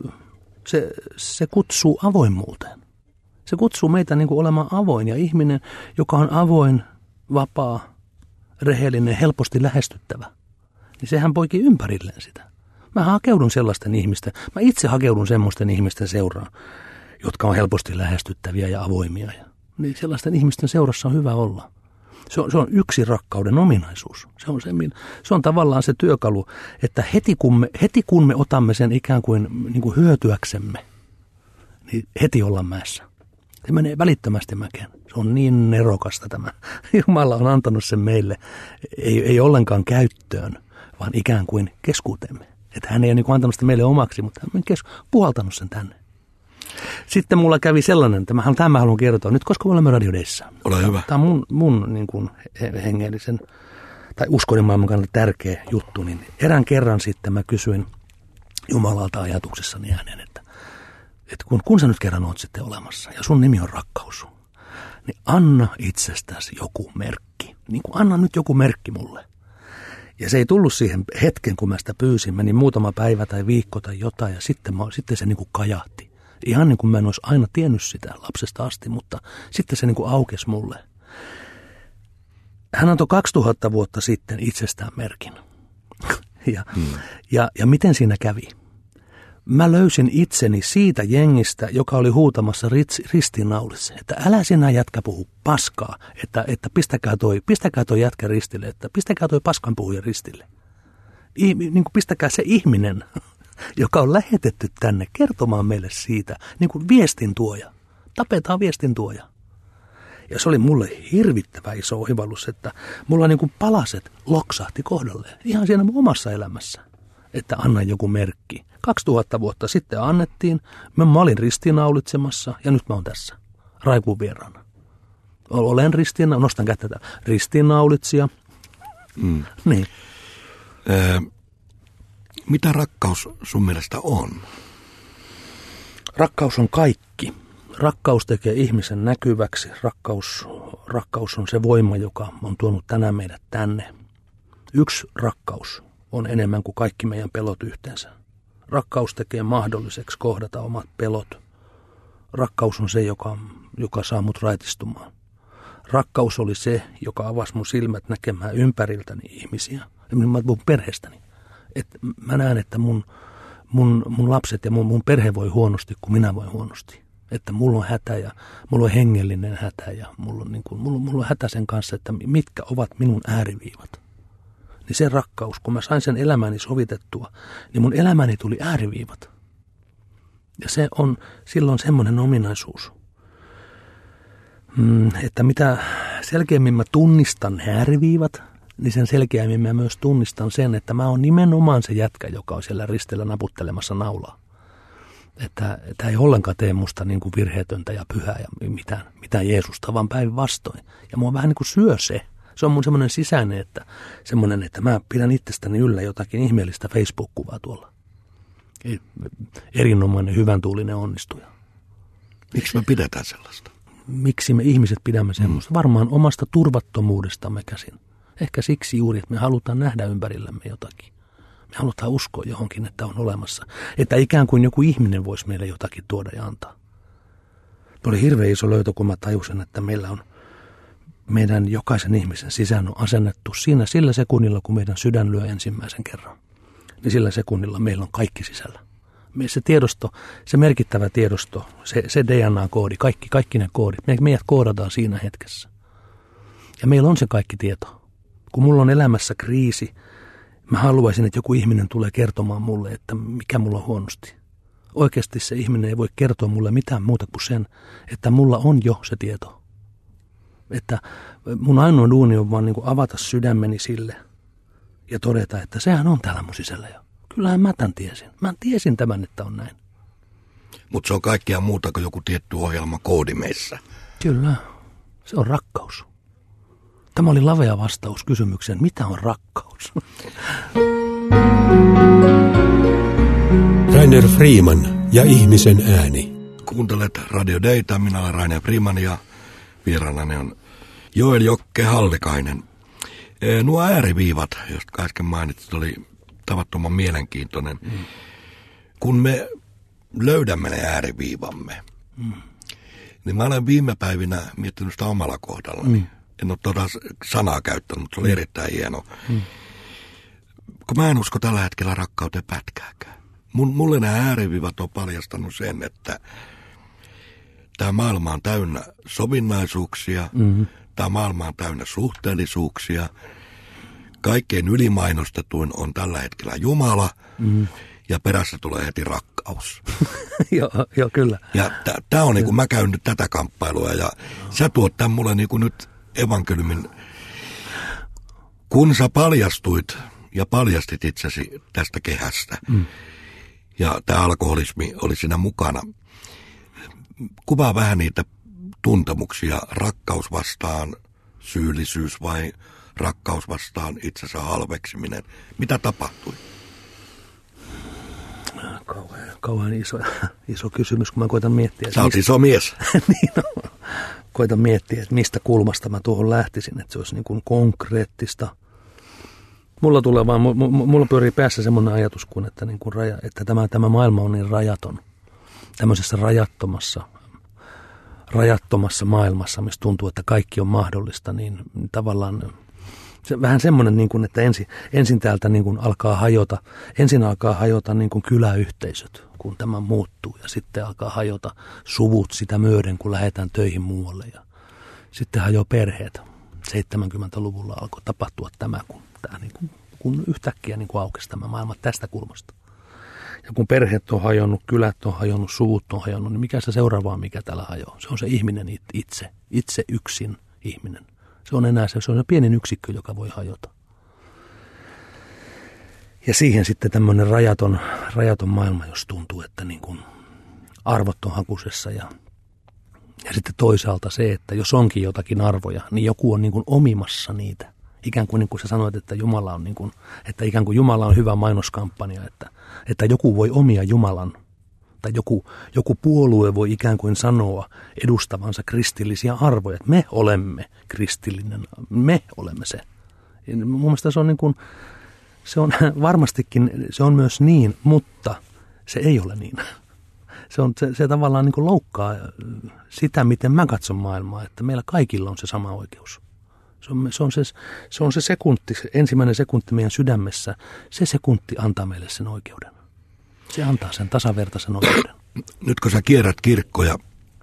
se, se kutsuu avoimuuteen. Se kutsuu meitä niin kuin olemaan avoin, ja ihminen, joka on avoin, vapaa, rehellinen, helposti lähestyttävä, niin sehän poikii ympärilleen sitä. Mä hakeudun sellaisten ihmisten, mä itse hakeudun semmoisten ihmisten seuraan, jotka on helposti lähestyttäviä ja avoimia. Ja, niin sellaisten ihmisten seurassa on hyvä olla. Se on, se on yksi rakkauden ominaisuus. Se on, se, se on tavallaan se työkalu, että heti kun me, heti kun me otamme sen ikään kuin, niin kuin hyötyäksemme, niin heti ollaan mäessä. Se menee välittömästi mäkeen. Se on niin nerokasta tämä. Jumala on antanut sen meille, ei, ei ollenkaan käyttöön, vaan ikään kuin keskuuteemme. Että hän ei ole niin kuin antanut sitä meille omaksi, mutta hän on kes- puhaltanut sen tänne. Sitten mulla kävi sellainen, tämän, tämän mä haluan kertoa nyt, koska me olemme Radio Deissä. Ole hyvä. Tämä on mun, mun niin kuin hengellisen tai uskoinen maailman kannalta tärkeä juttu. Niin erään kerran sitten mä kysyin Jumalalta ajatuksessani ääneen, että että kun, kun sä nyt kerran oot sitten olemassa ja sun nimi on rakkaus, niin anna itsestäsi joku merkki. Niin kuin anna nyt joku merkki mulle. Ja se ei tullut siihen hetken, kun mä sitä pyysin. Meni muutama päivä tai viikko tai jotain ja sitten, mä, sitten se niin kuin kajahti. Ihan niin kuin mä en olisi aina tiennyt sitä lapsesta asti, mutta sitten se niin kuin aukesi mulle. Hän antoi kaksituhatta vuotta sitten itsestään merkin. ja, hmm. ja, ja miten siinä kävi? Mä löysin itseni siitä jengistä, joka oli huutamassa ristiinnaulissa, että älä sinä jätkä puhu paskaa, että, että pistäkää, toi, pistäkää toi jätkä ristille, että pistäkää toi paskan puhuja ristille. I, niin kuin pistäkää se ihminen, joka on lähetetty tänne kertomaan meille siitä, niin kuin viestintuoja. Tapetaan viestintuoja. Ja se oli mulle hirvittävä iso oivallus, että mulla niin kuin palaset loksahti kohdalleen ihan siinä mun omassa elämässä, että anna joku merkki. kaksituhatta vuotta sitten annettiin, mä olin ristiinnaulitsemassa ja nyt mä oon tässä, Raikuun vieraana. Olen ristiinna, nostan kättä täällä, ristiinnaulitsija. Mm. Niin. Ö, mitä rakkaus sun mielestä on? Rakkaus on kaikki. Rakkaus tekee ihmisen näkyväksi. Rakkaus, rakkaus on se voima, joka on tuonut tänään meidät tänne. Yksi rakkaus on enemmän kuin kaikki meidän pelot yhteensä. Rakkaus tekee mahdolliseksi kohdata omat pelot. Rakkaus on se, joka, joka saa mut raitistumaan. Rakkaus oli se, joka avasi mun silmät näkemään ympäriltäni ihmisiä. Ja mä puhun perheestäni. Et mä näen, että mun, mun, mun lapset ja mun, mun perhe voi huonosti, kun minä voin huonosti. Että mulla on hätä ja mulla on hengellinen hätä ja mulla on, niin kuin, mulla, mulla on hätä sen kanssa, että mitkä ovat minun ääriviivat. Niin se rakkaus, kun mä sain sen elämäni sovitettua, niin mun elämäni tuli ääriviivat. Ja se on silloin semmoinen ominaisuus, että mitä selkeämmin mä tunnistan ääriviivat, niin sen selkeämmin mä myös tunnistan sen, että mä oon nimenomaan se jätkä, joka on siellä ristillä naputtelemassa naulaa. Että tämä ei ollenkaan tee musta niin kuin virheetöntä ja pyhää ja mitään, mitään Jeesusta, vaan päinvastoin. Ja mua vähän niin kuin syö se. Se on mun semmoinen sisäinen, että semmoinen, että mä pidän itsestäni yllä jotakin ihmeellistä Facebook-kuvaa tuolla. Erinomainen, hyvän tuulinen onnistuja. Miksi me pidetään sellaista? Miksi me ihmiset pidämme semmoista? Mm. Varmaan omasta turvattomuudestamme käsin. Ehkä siksi juuri, että me halutaan nähdä ympärillämme jotakin. Me halutaan uskoa johonkin, että on olemassa. Että ikään kuin joku ihminen voisi meille jotakin tuoda ja antaa. Oli hirveän iso löytö, kun mä tajusin, että meillä on meidän jokaisen ihmisen sisään on asennettu siinä sillä sekunnilla, kun meidän sydän lyö ensimmäisen kerran. Niin sillä sekunnilla meillä on kaikki sisällä. Se tiedosto, se merkittävä tiedosto, se, se D N A-koodi, kaikki, kaikki ne koodit, me, meidät koodataan siinä hetkessä. Ja meillä on se kaikki tieto. Kun mulla on elämässä kriisi, mä haluaisin, että joku ihminen tulee kertomaan mulle, että mikä mulla on huonosti. Oikeasti se ihminen ei voi kertoa mulle mitään muuta kuin sen, että mulla on jo se tieto. Että mun ainoa duuni on vaan niin kuin avata sydämeni sille ja todeta, että sehän on täällä mun sisällä jo. Kyllähän mä tämän tiesin. Mä tiesin tämän, että on näin. Mutta se on kaikkea muuta kuin joku tietty ohjelma koodi meissä. Kyllä, se on rakkaus. Tämä oli lavea vastaus kysymykseen, mitä on rakkaus? Rainer Freeman ja ihmisen ääni. Kuuntelet Radio Dayta, minä olen Rainer Freeman ja vieraanani on Joel Jokke Hallikainen. Nuo ääriviivat, jotka äsken mainitsit, oli tavattoman mielenkiintoinen. Mm. Kun me löydämme ne ääriviivamme, mm. niin mä olen viime päivinä miettinyt sitä omalla kohdallani. Mm. En ole tuota sanaa käyttänyt, mutta se oli erittäin hieno. Mm. Kun mä en usko tällä hetkellä rakkauteen pätkääkään. Mulle nämä ääriviivat on paljastanut sen, että tämä maailma on täynnä sovinnaisuuksia, mm-hmm. tämä maailma on täynnä suhteellisuuksia. Kaikkein ylimainostettuin on tällä hetkellä Jumala, mm-hmm. ja perässä tulee heti rakkaus. Joo, jo, kyllä. Ja tämä on niin kuin mä käyn nyt tätä kamppailua, ja sä tuot tämän mulle niin kuin nyt evankeliumin. Kun sä paljastuit ja paljastit itsesi tästä kehästä, mm. ja tämä alkoholismi oli siinä mukana, kuvaa vähän niitä tuntemuksia, rakkaus vastaan syyllisyys vai rakkaus vastaan itsensä halveksiminen. Mitä tapahtui? Kauhean, kauhean iso, iso kysymys, kun mä koitan miettiä. Sä oot iso mies. Niin no, koitan miettiä, että mistä kulmasta mä tuohon lähtisin, että se olisi niin kuin konkreettista. Mulla tulee vaan, mulla pyörii päässä semmoinen ajatus, kuin että, niin kuin raja, että tämä, tämä maailma on niin rajaton. Tämmöisessä rajattomassa, rajattomassa maailmassa, missä tuntuu, että kaikki on mahdollista, niin tavallaan se vähän semmoinen, niin kuin, että ensin, ensin täältä niin kuin alkaa hajota, ensin alkaa hajota niin kuin kyläyhteisöt, kun tämä muuttuu, ja sitten alkaa hajota suvut sitä myöden, kun lähdetään töihin muualle, ja sitten hajoaa perheet. seitsemänkymmentäluvulla alkoi tapahtua tämä, kun, tämä niin kuin, kun yhtäkkiä niin kuin aukesi tämä maailma tästä kulmasta. Ja kun perheet on hajonnut, kylät on hajonnut, suvut on hajonnut, niin mikä se seuraava on, mikä täällä hajoaa? Se on se ihminen itse, itse yksin ihminen. Se on enää se, se on se pienin yksikkö, joka voi hajota. Ja siihen sitten tämmöinen rajaton, rajaton maailma, jos tuntuu, että niin kuin arvot on hakusessa. Ja, ja sitten toisaalta se, että jos onkin jotakin arvoja, niin joku on niin kuin omimassa niitä. Ikään kuin, niin kuin sä sanoit, että Jumala on, niin kuin, että ikään kuin Jumala on hyvä mainoskampanja, että, että joku voi omia Jumalan. Tai joku, joku puolue voi ikään kuin sanoa edustavansa kristillisiä arvoja. Että me olemme kristillinen, me olemme se. Ja mun mielestä se on, niin kuin, se on varmastikin, se on myös niin, mutta se ei ole niin. Se, on, se, se tavallaan niin kuin loukkaa sitä, miten mä katson maailmaa, että meillä kaikilla on se sama oikeus. Se on se, on se, se, on se sekunti, se ensimmäinen sekunti meidän sydämessä, se sekunti antaa meille sen oikeuden. Se antaa sen tasavertaisen oikeuden. Nyt kun sä kierrät kirkkoja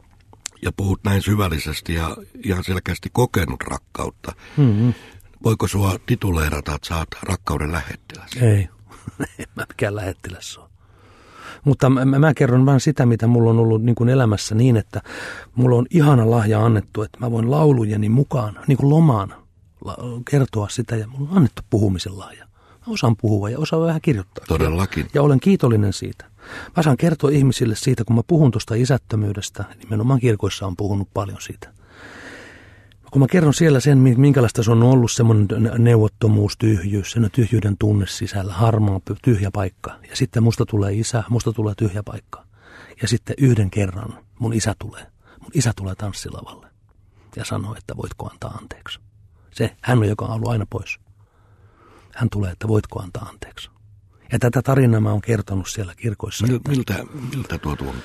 ja puhut näin syvällisesti ja ihan selkeästi kokenut rakkautta, mm-hmm. voiko sua tituleerata, että sä oot rakkauden lähettiläs? Ei, en mä mikään lähettiläs ole. Mutta mä, mä kerron vaan sitä, mitä mulla on ollut niin kuin elämässä niin, että mulla on ihana lahja annettu, että mä voin laulujeni mukaan, niin kuin lomaan, la, kertoa sitä ja mulla on annettu puhumisen lahja. Mä osaan puhua ja osaan vähän kirjoittaa. Todellakin. Ja olen kiitollinen siitä. Mä saan kertoa ihmisille siitä, kun mä puhun tuosta isättömyydestä, nimenomaan kirkoissa on puhunut paljon siitä. Kun mä kerron siellä sen, minkälaista se on ollut semmoinen neuvottomuus, tyhjyys, sen tyhjyyden tunne sisällä, harmaa, tyhjä paikka. Ja sitten musta tulee isä, musta tulee tyhjä paikka. Ja sitten yhden kerran mun isä tulee. Mun isä tulee tanssilavalle ja sanoo, että voitko antaa anteeksi. Se, hän on, joka on ollut aina pois. Hän tulee, että voitko antaa anteeksi. Ja tätä tarinaa mä oon kertonut siellä kirkoissa. Miltä, miltä tuo tuntuu?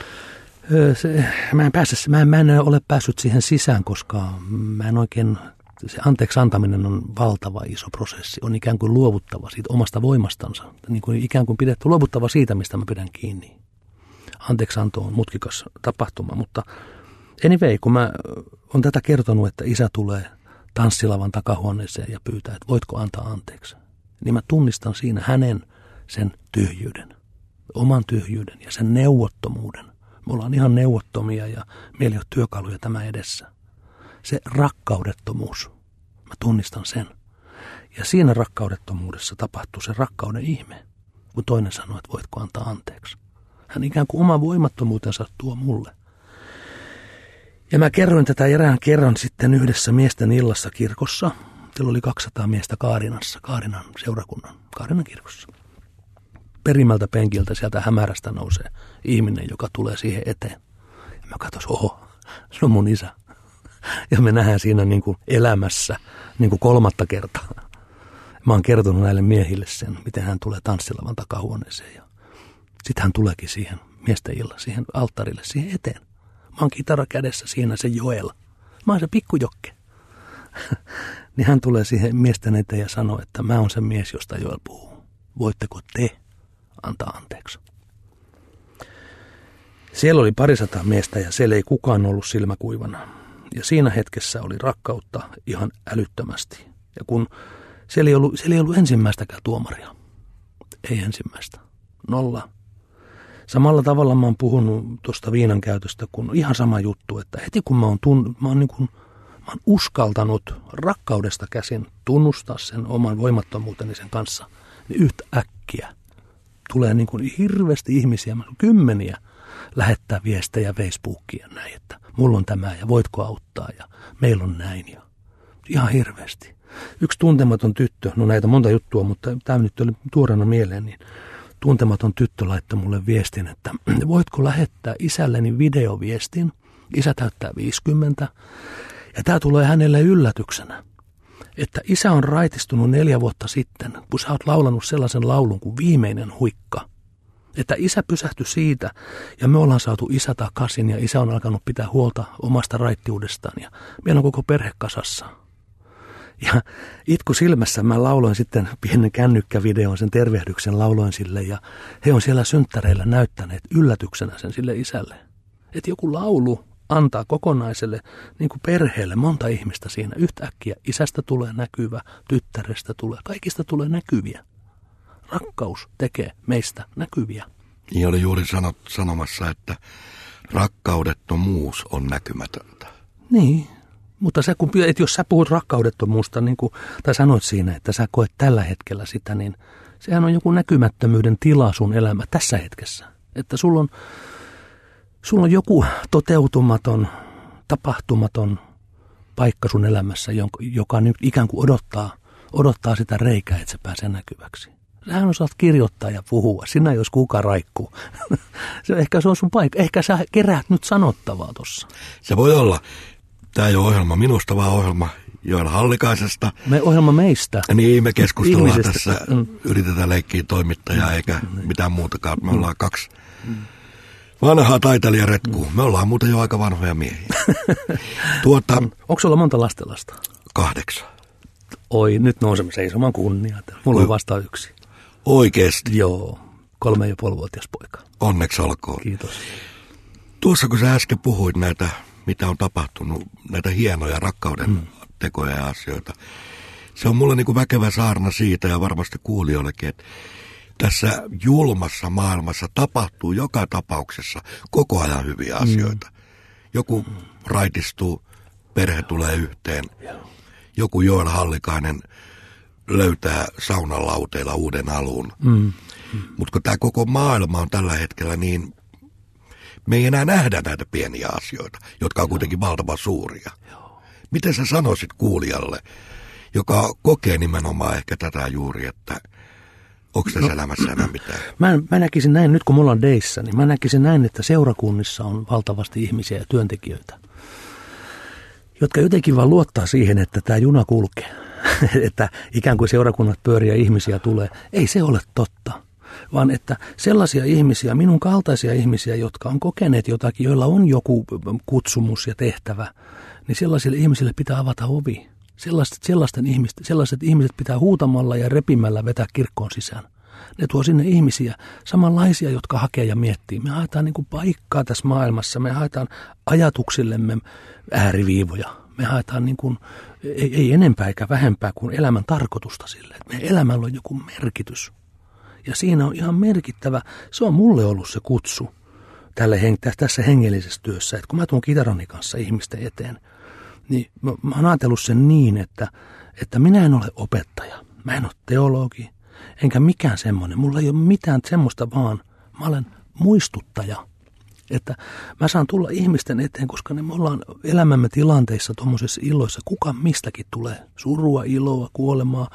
Se, mä, en pääse, mä, en, mä en ole päässyt siihen sisään, koska mä en oikein, se anteeksi antaminen on valtava iso prosessi. On ikään kuin luovuttava siitä omasta voimastansa. Niin kuin ikään kuin pidetty luovuttava siitä, mistä mä pidän kiinni. anteeksianto on mutkikas tapahtuma, mutta anyway, kun mä on tätä kertonut, että isä tulee tanssilavan takahuoneeseen ja pyytää, että voitko antaa anteeksi, niin mä tunnistan siinä hänen sen tyhjyyden, oman tyhjyyden ja sen neuvottomuuden. Me ollaan ihan neuvottomia ja meillä ei ole työkaluja tämä edessä. Se rakkaudettomuus, mä tunnistan sen. Ja siinä rakkaudettomuudessa tapahtuu se rakkauden ihme, kun toinen sanoo, että voitko antaa anteeksi. Hän ikään kuin oma voimattomuutensa tuo mulle. Ja mä kerroin tätä erään kerran sitten yhdessä miesten illassa kirkossa. Siellä oli kaksisataa miestä Kaarinassa, Kaarinan seurakunnan, Kaarinan kirkossa. Perimmältä penkiltä sieltä hämärästä nousee ihminen, joka tulee siihen eteen. Ja mä katsoin, oho, se on mun isä. Ja me nähdään siinä niin kuin elämässä niin kuin kolmatta kertaa. Mä oon kertonut näille miehille sen, miten hän tulee tanssilavan takahuoneeseen. Ja sitten hän tuleekin siihen miesten illassa, siihen alttarille, siihen eteen. Mä oon kitara kädessä siinä se Joel. Mä oon se pikkujokke. Niin hän tulee siihen miesten eteen ja sanoo, että mä oon se mies, josta Joel puhuu. Voitteko te antaa anteeksi? Siellä oli parisataa miestä ja siellä ei kukaan ollut silmäkuivana. Ja siinä hetkessä oli rakkautta ihan älyttömästi. Ja kun siellä ei ollut, siellä ei ollut ensimmäistäkään tuomaria. Ei ensimmäistä. Nolla. Samalla tavalla mä oon puhunut tuosta viinan käytöstä, kun ihan sama juttu, että heti kun mä oon, tun, mä oon, niin kuin, mä oon uskaltanut rakkaudesta käsin tunnustaa sen oman voimattomuuteni sen kanssa, niin yhtä äkkiä tulee niin kuin hirveästi ihmisiä, kymmeniä, lähettää viestejä Facebookiin ja näin, että mulla on tämä ja voitko auttaa ja meillä on näin ja ihan hirveästi. Yksi tuntematon tyttö, no näitä monta juttua, mutta tämä nyt oli tuoreena mieleen, niin tuntematon tyttö laittoi mulle viestin, että voitko lähettää isälleni videoviestin, isä täyttää viisikymmentä ja tämä tulee hänelle yllätyksenä, että isä on raitistunut neljä vuotta sitten, kun sä oot laulanut sellaisen laulun kuin Viimeinen huikka. Että isä pysähtyi siitä ja me ollaan saatu isä takaisin ja isä on alkanut pitää huolta omasta raittiudestaan ja meillä on koko perhe kasassa. Ja itku silmässä mä lauloin sitten pienen kännykkävideon, sen tervehdyksen lauloin sille ja he on siellä synttäreillä näyttäneet yllätyksenä sen sille isälle. Että joku laulu antaa kokonaiselle niin kuin perheelle monta ihmistä siinä yhtäkkiä. Isästä tulee näkyvä, tyttärestä tulee, kaikista tulee näkyviä. Rakkaus tekee meistä näkyviä. Niin oli juuri sanot, sanomassa, että rakkaudettomuus on näkymätöntä. Niin, mutta sä, kun, et jos sä puhut rakkaudettomuusta, niin kuin, tai sanoit siinä, että sä koet tällä hetkellä sitä, niin sehän on joku näkymättömyyden tila sun elämä tässä hetkessä. Että sulla on, sulla on joku toteutumaton, tapahtumaton paikka sun elämässä, joka nyt ikään kuin odottaa, odottaa sitä reikää, että se pääsee näkyväksi. Sähän osaat kirjoittaa ja puhua. Sinä jos kuka raikkuu. se, ehkä se on sun paikka. Ehkä sä keräät nyt sanottavaa tossa. Se voi olla. Tämä ei ole ohjelma minusta, vaan ohjelma Joel Hallikaisesta. Me ohjelma meistä. Niin, me keskustellaan ihmisestä. Tässä. Mm. Yritetään leikkiä toimittajaa eikä mm. mitään muutakaan. Me ollaan kaksi mm. vanhaa taiteilijaretkua. Me ollaan muuten jo aika vanhoja miehiä. tuota, Onko sulla monta lastenlasta? Kahdeksan. Oi, nyt nousemme seisomaan kunnia. Mulla on vasta yksi. Oikeesti? Joo, kolme ja puolivuotias poika. Onneksi olkoon. Kiitos. Tuossa kun sä äsken puhuit näitä, mitä on tapahtunut, näitä hienoja rakkauden mm. tekoja ja asioita, se on mulle niin kuin väkevä saarna siitä ja varmasti kuulijoillekin, että tässä julmassa maailmassa tapahtuu joka tapauksessa koko ajan hyviä asioita. Mm. Joku raitistuu, perhe tulee yhteen, joku Joel Hallikainen löytää saunan lauteilla uuden alun. Mm. Mm. Mutta kun tämä koko maailma on tällä hetkellä niin, me ei enää nähdä näitä pieniä asioita, jotka on kuitenkin valtavan suuria. Joo. Miten sä sanoisit kuulijalle, joka kokee nimenomaan ehkä tätä juuri, että onko tässä no, elämässä enää mitään? Mä, mä näkisin näin, nyt kun me ollaan deissä, niin mä näkisin näin, että seurakunnissa on valtavasti ihmisiä ja työntekijöitä, jotka jotenkin vaan luottaa siihen, että tämä juna kulkee. Että ikään kuin seurakunnat pyörii ja ihmisiä tulee. Ei se ole totta, vaan että sellaisia ihmisiä, minun kaltaisia ihmisiä, jotka on kokeneet jotakin, joilla on joku kutsumus ja tehtävä, niin sellaisille ihmisille pitää avata ovi. Sellaiset, sellaisten ihmiset, sellaiset ihmiset pitää huutamalla ja repimällä vetää kirkkoon sisään. Ne tuo sinne ihmisiä, samanlaisia, jotka hakee ja miettii. Me haetaan niin kuin paikkaa tässä maailmassa, me haetaan ajatuksillemme ääriviivoja. Me haetaan niin kuin, ei, ei enempää eikä vähempää kuin elämän tarkoitusta sille. Että meidän elämällä on joku merkitys. Ja siinä on ihan merkittävä, se on mulle ollut se kutsu tälle, tässä hengellisessä työssä. Että kun mä tuun kitarani kanssa ihmisten eteen, niin mä, mä oon ajatellut sen niin, että, että minä en ole opettaja. Mä en ole teologi, enkä mikään semmoinen. Mulla ei ole mitään semmoista, vaan mä olen muistuttaja. Että mä saan tulla ihmisten eteen, koska ne me ollaan elämämme tilanteissa, tuommoisissa illoissa, kuka mistäkin tulee. Surua, iloa, kuolemaa,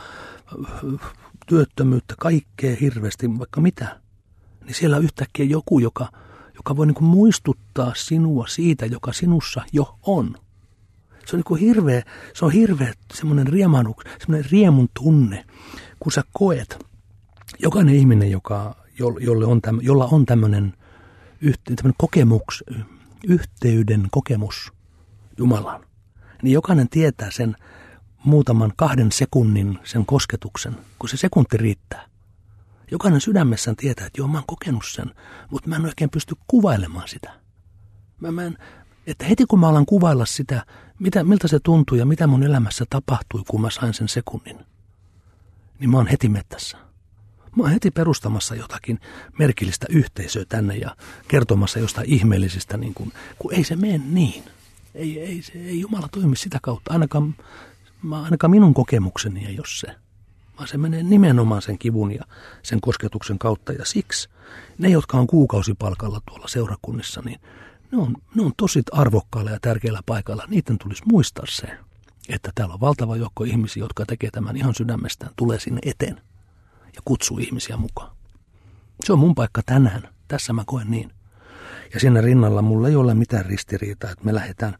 työttömyyttä, kaikkea hirveästi, vaikka mitä. Niin siellä on yhtäkkiä joku, joka, joka voi niin kuin muistuttaa sinua siitä, joka sinussa jo on. Se on niin kuin hirveä, se on hirveä semmoinen riemanu, semmoinen riemun tunne, kun sä koet, jokainen ihminen, joka, jolle on täm, jolla on tämmöinen tämmöinen kokemus, yhteyden kokemus Jumalaan, niin jokainen tietää sen muutaman kahden sekunnin sen kosketuksen, kun se sekunti riittää. Jokainen sydämessään tietää, että joo, mä oon kokenut sen, mutta mä en oikein pysty kuvailemaan sitä. Mä, mä en, että heti kun mä alan kuvailla sitä, mitä, miltä se tuntuu ja mitä mun elämässä tapahtui, kun mä sain sen sekunnin, niin mä oon heti mettässä. Mä oon heti perustamassa jotakin merkillistä yhteisöä tänne ja kertomassa jostain ihmeellisistä, niin kun, kun ei se mene niin. Ei, ei, se, ei Jumala toimi sitä kautta, ainakaan, ainakaan minun kokemukseni ei ole se. Vaan se menee nimenomaan sen kivun ja sen kosketuksen kautta. Ja siksi ne, jotka on kuukausipalkalla tuolla seurakunnissa, niin ne on, ne on tosi arvokkaalla ja tärkeällä paikalla. Niiden tulisi muistaa se, että täällä on valtava joukko ihmisiä, jotka tekee tämän ihan sydämestään, tulee sinne eteen ja kutsuu ihmisiä mukaan. Se on mun paikka tänään. Tässä mä koen niin. Ja siinä rinnalla mulla ei ole mitään ristiriitaa, että me lähdetään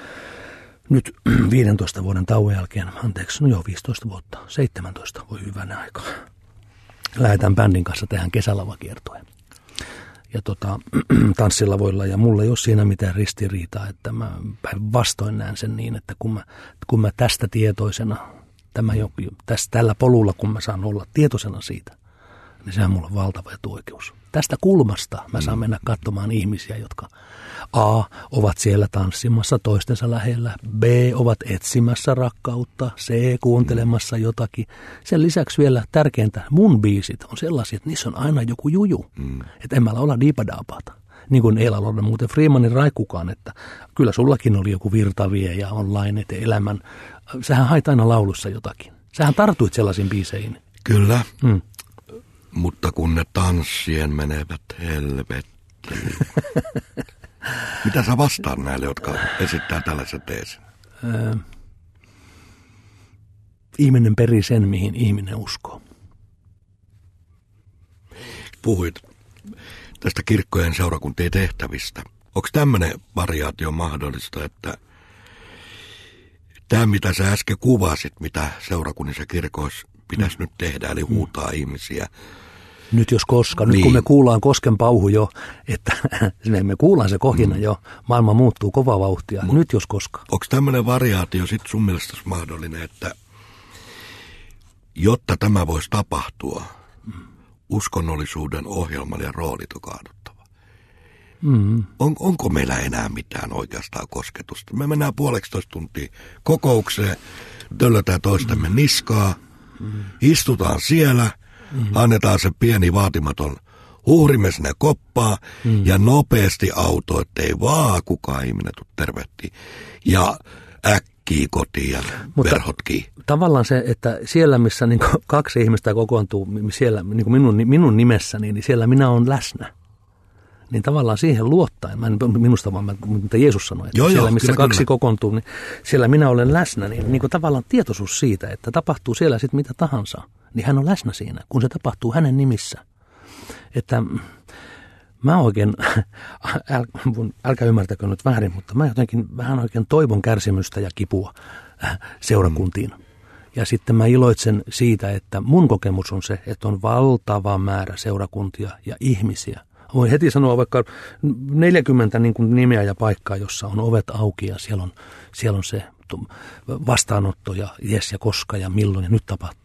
nyt viidentoista vuoden tauon jälkeen, anteeksi, no joo, viisitoista vuotta, seitsemäntoista, voi hyvänä aikaa. Lähdetään bändin kanssa tehdään kesälavakiertoja. Ja tota, tanssilavoilla, ja mulla ei ole siinä mitään ristiriitaa, että mä päinvastoin näen sen niin, että kun mä, kun mä tästä tietoisena, tämä jo, tästä, tällä polulla, kun mä saan olla tietoisena siitä, niin sehän mulla on valtava etuoikeus. Tästä kulmasta mä saan mennä katsomaan ihmisiä, jotka A, ovat siellä tanssimassa toistensa lähellä, B, ovat etsimässä rakkautta, C, kuuntelemassa jotakin. Sen lisäksi vielä tärkeintä, mun biisit on sellaisia, että niissä on aina joku juju. Mm. Että en mä laula diipadaapata. Niin kuin ei laula muuten Freemanin Raikukaan, että kyllä sullakin oli joku virtavie ja online ete elämän. Sähän hait aina laulussa jotakin. Sähän tartuit sellaisiin biiseihin. Kyllä. Mm. Mutta kun ne tanssien menevät helvettiin. Mitä sä vastaan näille, jotka esittää tällaisen teesin? Öö, ihminen perii sen, mihin ihminen uskoo. Puhuit tästä kirkkojen seurakuntien tehtävistä. Onko tämmöinen variaatio mahdollista, että tämä, mitä sä äsken kuvasit, mitä seurakunnissa kirkoissa pitäisi mm. nyt tehdä, eli huutaa mm. ihmisiä. Nyt jos koska, nyt niin. Kun me kuullaan kosken pauhu jo, että me kuullaan se kohina mm. jo, maailma muuttuu kovaa vauhtia, Mut, nyt jos koska. Onko tämmöinen variaatio sitten sun mielestä mahdollinen, että jotta tämä voisi tapahtua, mm. uskonnollisuuden ohjelma ja roolit on kaaduttava? Mm. On, onko meillä enää mitään oikeastaan kosketusta? Me mennään puoleksitoista tuntia kokoukseen, töllötään toistemme mm. niskaa, mm. istutaan siellä, mm. annetaan se pieni vaatimaton huhrimme sinne koppaa mm. ja nopeasti auto, ettei vaan kukaan ihminen tule tervehtiin. Ja äkkiä kotiin ja Mutta verhotkin. Tavallaan se, että siellä missä niin kaksi ihmistä kokoontuu siellä, niin minun, minun nimessäni, niin siellä minä olen läsnä. Niin tavallaan siihen luottaen, mä en minusta vaan, mitä Jeesus sanoi, että joo, siellä missä kyllä, kaksi kyllä. kokoontuu, niin siellä minä olen läsnä, niin, niin kuin tavallaan tietoisuus siitä, että tapahtuu siellä sitten mitä tahansa, niin hän on läsnä siinä, kun se tapahtuu hänen nimissä. Että mä oikein, äl, älkää ymmärtäkö nyt väärin, mutta mä jotenkin vähän oikein toivon kärsimystä ja kipua seurakuntiin. Ja sitten mä iloitsen siitä, että mun kokemus on se, että on valtava määrä seurakuntia ja ihmisiä. Voin heti sanoa vaikka neljäkymmentä niin kuin nimeä ja paikkaa, jossa on ovet auki ja siellä on, siellä on se vastaanotto ja jes ja koska ja milloin ja nyt tapahtuu.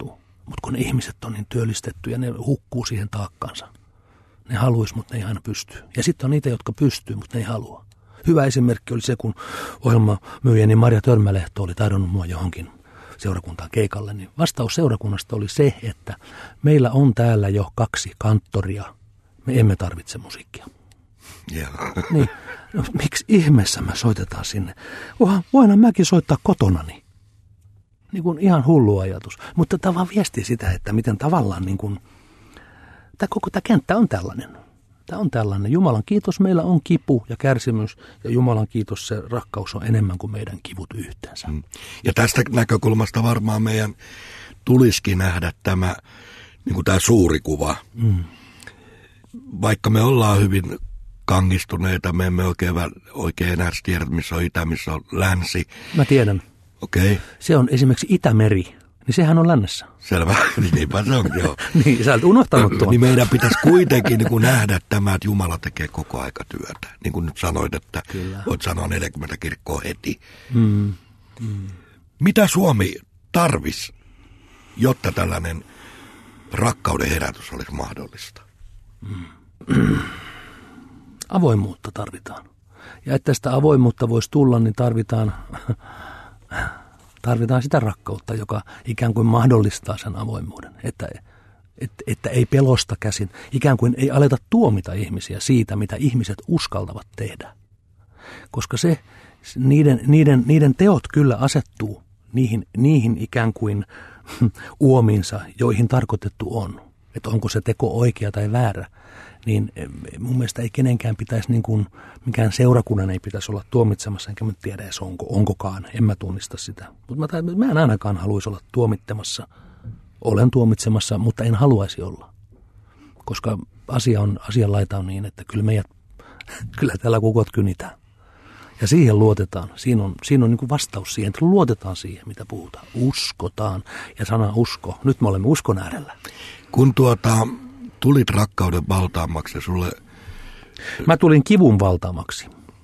Mutta kun ne ihmiset on niin työllistetty ja ne hukkuu siihen taakkaansa. Ne haluaisi, mutta ne ei aina pysty. Ja sitten on niitä, jotka pystyy, mutta ne ei halua. Hyvä esimerkki oli se, kun ohjelmamyyjäni Marja Törmälehto oli tarjonnut mua johonkin seurakuntaan keikalle. Niin vastaus seurakunnasta oli se, että meillä on täällä jo kaksi kanttoria. Me emme tarvitse musiikkia. Yeah. Niin, no, miksi ihmeessä me soitetaan sinne? Oha, voidaan mäkin soittaa kotonani. Niin kuin ihan hullu ajatus. Mutta tämä vaan viestii sitä, että miten tavallaan niin kuin, tämä koko tämä kenttä on tällainen. Tämä on tällainen. Jumalan kiitos, meillä on kipu ja kärsimys. Ja Jumalan kiitos, se rakkaus on enemmän kuin meidän kivut yhteensä. Ja tästä näkökulmasta varmaan meidän tulisikin nähdä tämä, niin kuin tämä suuri kuva. Mm. Vaikka me ollaan hyvin kangistuneita, me emme oikein, oikein enää tiedä, missä on itä, missä on länsi. Mä tiedän. Okei. Okay. Se on esimerkiksi Itämeri, niin sehän on lännessä. Selvä, niinpä se on, joo. Niin, sä olet unohtanut tuon. Niin meidän pitäisi kuitenkin niin kuin nähdä tämä, että Jumala tekee koko aika työtä. Niin kuin nyt sanoit, että kyllä. Voit sanoa neljäkymmentä kirkkoa heti. Mm. Mm. Mitä Suomi tarvisi, jotta tällainen rakkauden herätys olisi mahdollista? Mm. Avoimuutta tarvitaan. Ja että sitä avoimuutta voisi tulla, niin tarvitaan, tarvitaan sitä rakkautta, joka ikään kuin mahdollistaa sen avoimuuden. Että, että, että ei pelosta käsin, ikään kuin ei aleta tuomita ihmisiä siitä, mitä ihmiset uskaltavat tehdä. Koska se, niiden, niiden, niiden teot kyllä asettuu niihin, niihin ikään kuin uomiinsa, joihin tarkoitettu on. Että onko se teko oikea tai väärä. Niin mun mielestä ei kenenkään pitäisi, niin kuin, mikään seurakunnan ei pitäisi olla tuomitsemassa, enkä mä tiedä edes onko, onkokaan, en mä tunnista sitä. Mutta mä, mä en ainakaan haluaisi olla tuomittamassa, olen tuomitsemassa, mutta en haluaisi olla. Koska asia on, asian laita on niin, että kyllä meidät, kyllä täällä kukot kynitään. Ja siihen luotetaan, siinä on, siinä on niin kuin vastaus siihen, että luotetaan siihen, mitä puhutaan. Uskotaan, ja sana usko, nyt me olemme uskon äärellä. Kun tuota... Tulit rakkauden valtaamaksi sulle... Mä tulin kivun valtaamaksi.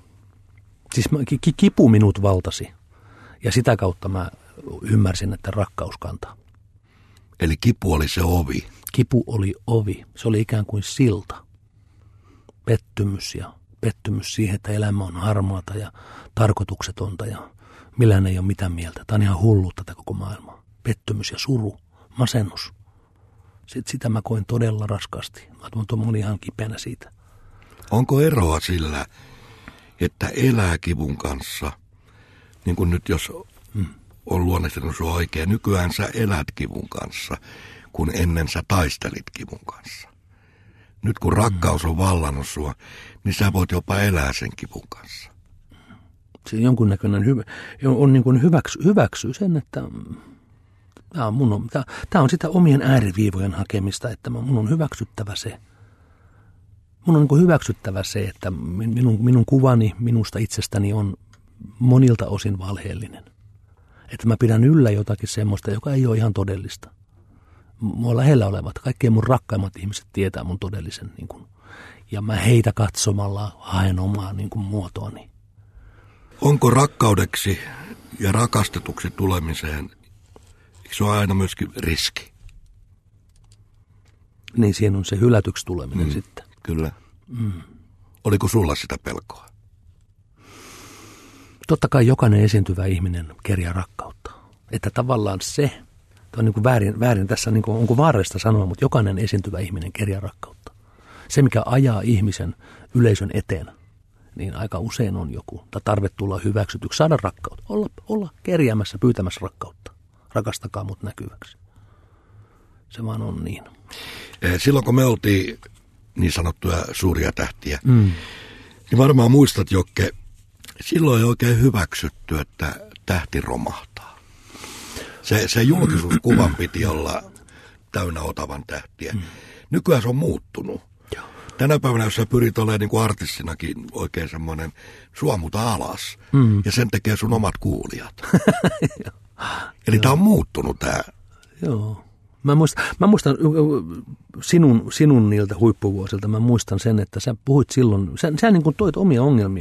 Siis kipu minut valtasi. Ja sitä kautta mä ymmärsin, että rakkaus kantaa. Eli kipu oli se ovi? Kipu oli ovi. Se oli ikään kuin silta. Pettymys ja pettymys siihen, että elämä on harmaata ja tarkoituksetonta ja millään ei ole mitään mieltä. Tämä on ihan hullu tätä koko maailmaa. Pettymys ja suru, masennus. Sitten sitä mä koin todella raskaasti. Mä olin ihan kipeänä siitä. Onko eroa sillä, että elää kivun kanssa, niin kuin nyt jos mm. on luonnehtinut sua oikein, nykyään sä elät kivun kanssa, kun ennen sä taistelit kivun kanssa. Nyt kun rakkaus on vallannut sua, niin sä voit jopa elää sen kivun kanssa. Se jonkunnäköinen hyvä, on niin kuin hyväksy, hyväksyy sen, että... Tämä on, mun on, tämä, tämä on sitä omien ääriviivojen hakemista, että mun on hyväksyttävä se. Mun on niin kuin hyväksyttävä se, että minun, minun kuvani minusta itsestäni on monilta osin valheellinen. Että mä pidän yllä jotakin semmoista, joka ei ole ihan todellista. Mua lähellä olevat, kaikkein mun rakkaimmat ihmiset tietää mun todellisen. Niin kuin, ja mä heitä katsomalla haen omaa niin kuin muotoani. Onko rakkaudeksi ja rakastetuksi tulemiseen... Se on aina myöskin riski. Niin siinä on se hylätyksi tuleminen mm, sitten. Kyllä. Mm. Oliko sulla sitä pelkoa? Totta kai jokainen esiintyvä ihminen kerjää rakkautta. Että tavallaan se, tämä on niin kuin väärin, väärin tässä, niin kuin, onko vaarallista sanoa, mutta jokainen esiintyvä ihminen kerjää rakkautta. Se, mikä ajaa ihmisen yleisön eteen, niin aika usein on joku, tai tarve tulla hyväksytyksi, saada rakkautta. Olla, olla kerjäämässä, pyytämässä rakkautta. Rakastakaa mut näkyväksi. Se vaan on niin. Silloin kun me oltiin niin sanottuja suuria tähtiä, mm. niin varmaan muistat, Jokke, silloin ei oikein hyväksytty, että tähti romahtaa. Se, se julkisuuskuvan piti olla täynnä Otavan tähtiä. Mm. Nykyään se on muuttunut. Joo. Tänä päivänä, jos sä pyrit olemaan niin kuin artistinakin oikein semmoinen suomuta alas, mm. ja sen tekee sun omat kuulijat. Eli tämä on muuttunut tämä. Joo. Mä muistan, mä muistan sinun, sinun niiltä huippuvuosilta, mä muistan sen, että sä puhuit silloin, sä, sä niin kuin toit omia ongelmiasi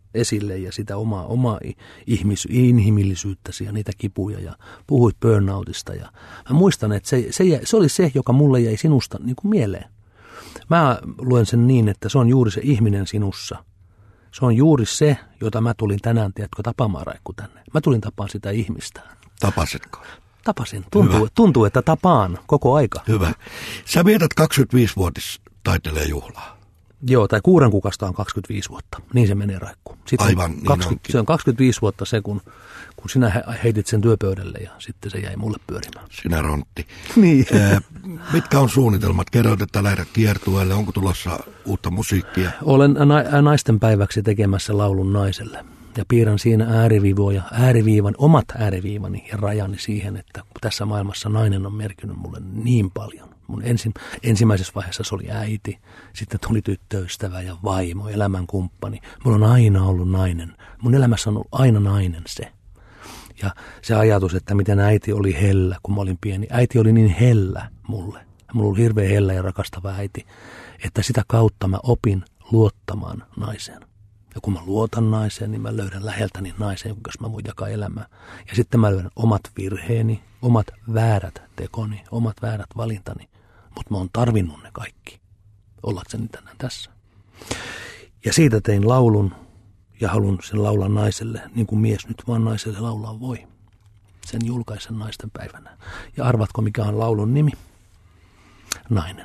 esille ja sitä omaa, omaa ihmis, inhimillisyyttäsi ja niitä kipuja ja puhuit burnoutista. Ja mä muistan, että se, se, se oli se, joka mulle jäi sinusta niin kuin mieleen. Mä luen sen niin, että se on juuri se ihminen sinussa. Se on juuri se, jota mä tulin tänään, tiedätkö, tapaamaan Raikku tänne. Mä tulin tapaan sitä ihmistä. Tapasitko? Tapasin. Tuntuu, tuntuu, että tapaan koko aika. Hyvä. Sä vietät kaksikymmentäviisivuotis taiteilijajuhlaa. Joo, tai kuuren kukasta on kaksikymmentäviisi vuotta. Niin se menee, Raikku. Sitten Aivan, niin kaksikymmentä, se on kaksikymmentäviisi vuotta se, kun, kun sinä heitit sen työpöydälle ja sitten se jäi mulle pyörimään. Sinä rontti. Niin. Äh, mitkä on suunnitelmat? Kerroit, että lähdet kiertueelle. Onko tulossa uutta musiikkia? Olen na- naisten päiväksi tekemässä laulun naiselle. Ja piirrän siinä ääriviivoja, ääriviivan, omat ääriviivani ja rajani siihen, että tässä maailmassa nainen on merkinnyt mulle niin paljon. Mun ensin, ensimmäisessä vaiheessa se oli äiti, sitten tuli tyttöystävä ja vaimo, elämänkumppani. Mulla on aina ollut nainen. Mun elämässä on ollut aina nainen se. Ja se ajatus, että miten äiti oli hellä, kun mä olin pieni. Äiti oli niin hellä mulle. Mulla oli hirveän hellä ja rakastava äiti, että sitä kautta mä opin luottamaan naiseen. Ja kun mä luotan naiseen, niin mä löydän läheltäni naisen, jonka kanssa mä voin jakaa elämää. Ja sitten mä löydän omat virheeni, omat väärät tekoni, omat väärät valintani. Mutta mä oon tarvinnut ne kaikki, ollakseni tänään tässä. Ja siitä tein laulun ja haluan sen laulaa naiselle, niin kuin mies nyt vaan naiselle laulaa voi. Sen julkaisen naisten päivänä. Ja arvatko, mikä on laulun nimi? Nainen.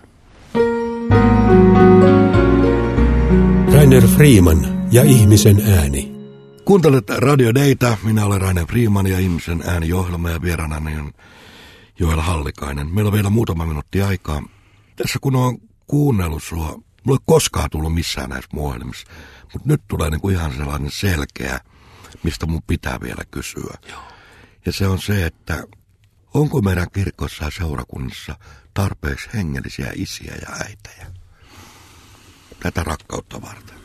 Rainer Freeman ja ihmisen ääni. Kuuntelet Radio Dayta. Minä olen Rainer Freeman ja ihmisen ääni -ohjelma ja vieraanani on Joel Hallikainen. Meillä on vielä muutama minuutti aikaa. Tässä kun on kuunnellut sua, mulla ei ole koskaan tullut missään näissä ohjelmissa, mutta nyt tulee niin kuin ihan sellainen selkeä, mistä mun pitää vielä kysyä. Joo. Ja se on se, että onko meidän kirkossa ja seurakunnissa tarpeeksi hengellisiä isiä ja äitejä tätä rakkautta varten?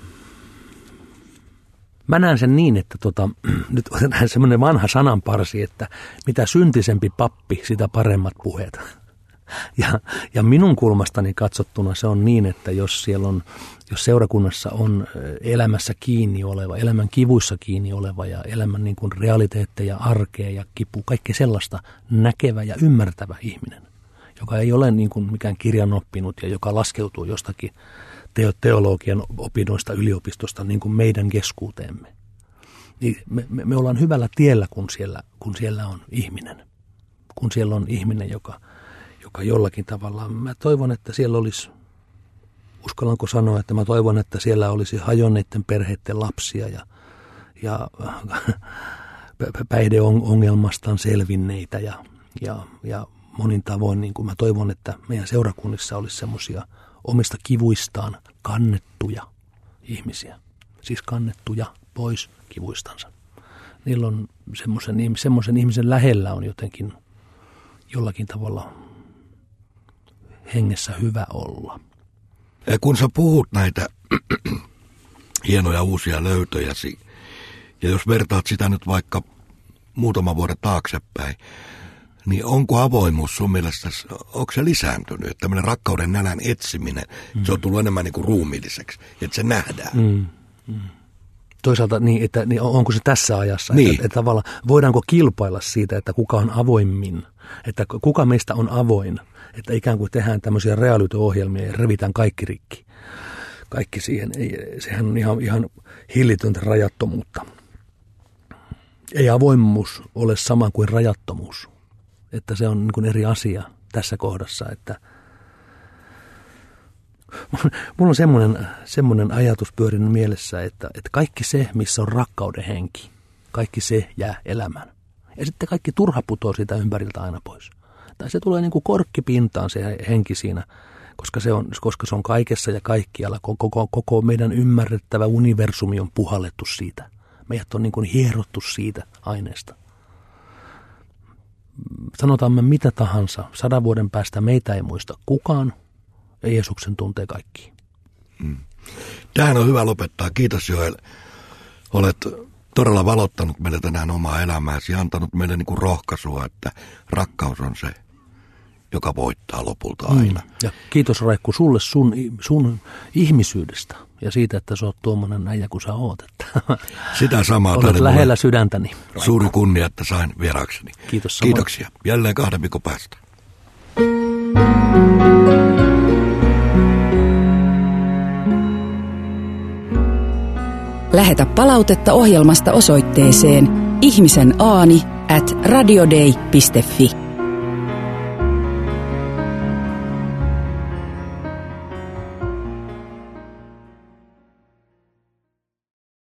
Mä näen sen niin, että tota, nyt on semmoinen vanha sananparsi, että mitä syntisempi pappi, sitä paremmat puheet. Ja, ja minun kulmastani katsottuna se on niin, että jos siellä on, jos seurakunnassa on elämässä kiinni oleva, elämän kivuissa kiinni oleva ja elämän niin kuin realiteetteja, arkea ja kipu, kaikki sellaista näkevä ja ymmärtävä ihminen, joka ei ole niin kuin mikään kirjan oppinut ja joka laskeutuu jostakin teologian opinnoista yliopistosta niin kuin meidän keskuuteemme. Niin me, me, me ollaan hyvällä tiellä, kun siellä, kun siellä on ihminen. Kun siellä on ihminen, joka, joka jollakin tavalla, mä toivon, että siellä olisi, uskallanko sanoa, että mä toivon, että siellä olisi hajonneiden perheiden lapsia ja, ja päihdeongelmastaan selvinneitä ja, ja, ja monin tavoin, niin kuin mä toivon, että meidän seurakunnissa olisi semmoisia omista kivuistaan kannettuja ihmisiä. Siis kannettuja pois kivuistansa. Niillä on semmoisen, semmoisen ihmisen lähellä on jotenkin jollakin tavalla hengessä hyvä olla. Ja kun sä puhut näitä hienoja uusia löytöjäsi, ja jos vertaat sitä nyt vaikka muutama vuoden taaksepäin, niin onko avoimuus sun mielestä, onko se lisääntynyt? Tämmöinen rakkauden nälän etsiminen, mm. se on tullut enemmän niin kuin ruumiilliseksi, että se nähdään. Mm. Mm. Toisaalta niin, että niin onko se tässä ajassa, niin. että, että tavallaan voidaanko kilpailla siitä, että kuka on avoimmin, että kuka meistä on avoin, että ikään kuin tehdään tämmöisiä reality-ohjelmia ja revitään kaikki rikki. Kaikki siihen, ei, sehän on ihan, ihan hillitöntä rajattomuutta. Ei avoimuus ole sama kuin rajattomuus. Että se on niin kuin eri asia tässä kohdassa, että mulla on semmoinen, semmoinen ajatus pyörinyt mielessä, että, että kaikki se, missä on rakkauden henki, kaikki se jää elämään. Ja sitten kaikki turha putoo siitä ympäriltä aina pois. Tai se tulee niin kuin korkkipintaan se henki siinä, koska se on, koska se on kaikessa ja kaikkialla. Koko, koko meidän ymmärrettävä universumi on puhallettu siitä. Meidät on niin kuin hierottu siitä aineesta. Sanotaan me mitä tahansa, sadan vuoden päästä meitä ei muista kukaan, ja Jeesuksen tuntee kaikki. Mm. Tähän on hyvä lopettaa. Kiitos Joel. Olet todella valottanut meille tänään omaa elämääsi ja antanut meille niin kuin rohkaisua, että rakkaus on se, joka voittaa lopulta aina. Mm. Ja kiitos Raikku sulle sun, sun ihmisyydestä ja siitä, että sä oot tuommoinen äijä kuin sä oot. Että sitä samaa. Olet lähellä sydäntäni. Raikku. Suuri kunnia, että sain vieraakseni. Kiitos samoin. Kiitoksia. Jälleen kahden viikon päästä. Lähetä palautetta ohjelmasta osoitteeseen ihmisen aani at radiodei piste fi.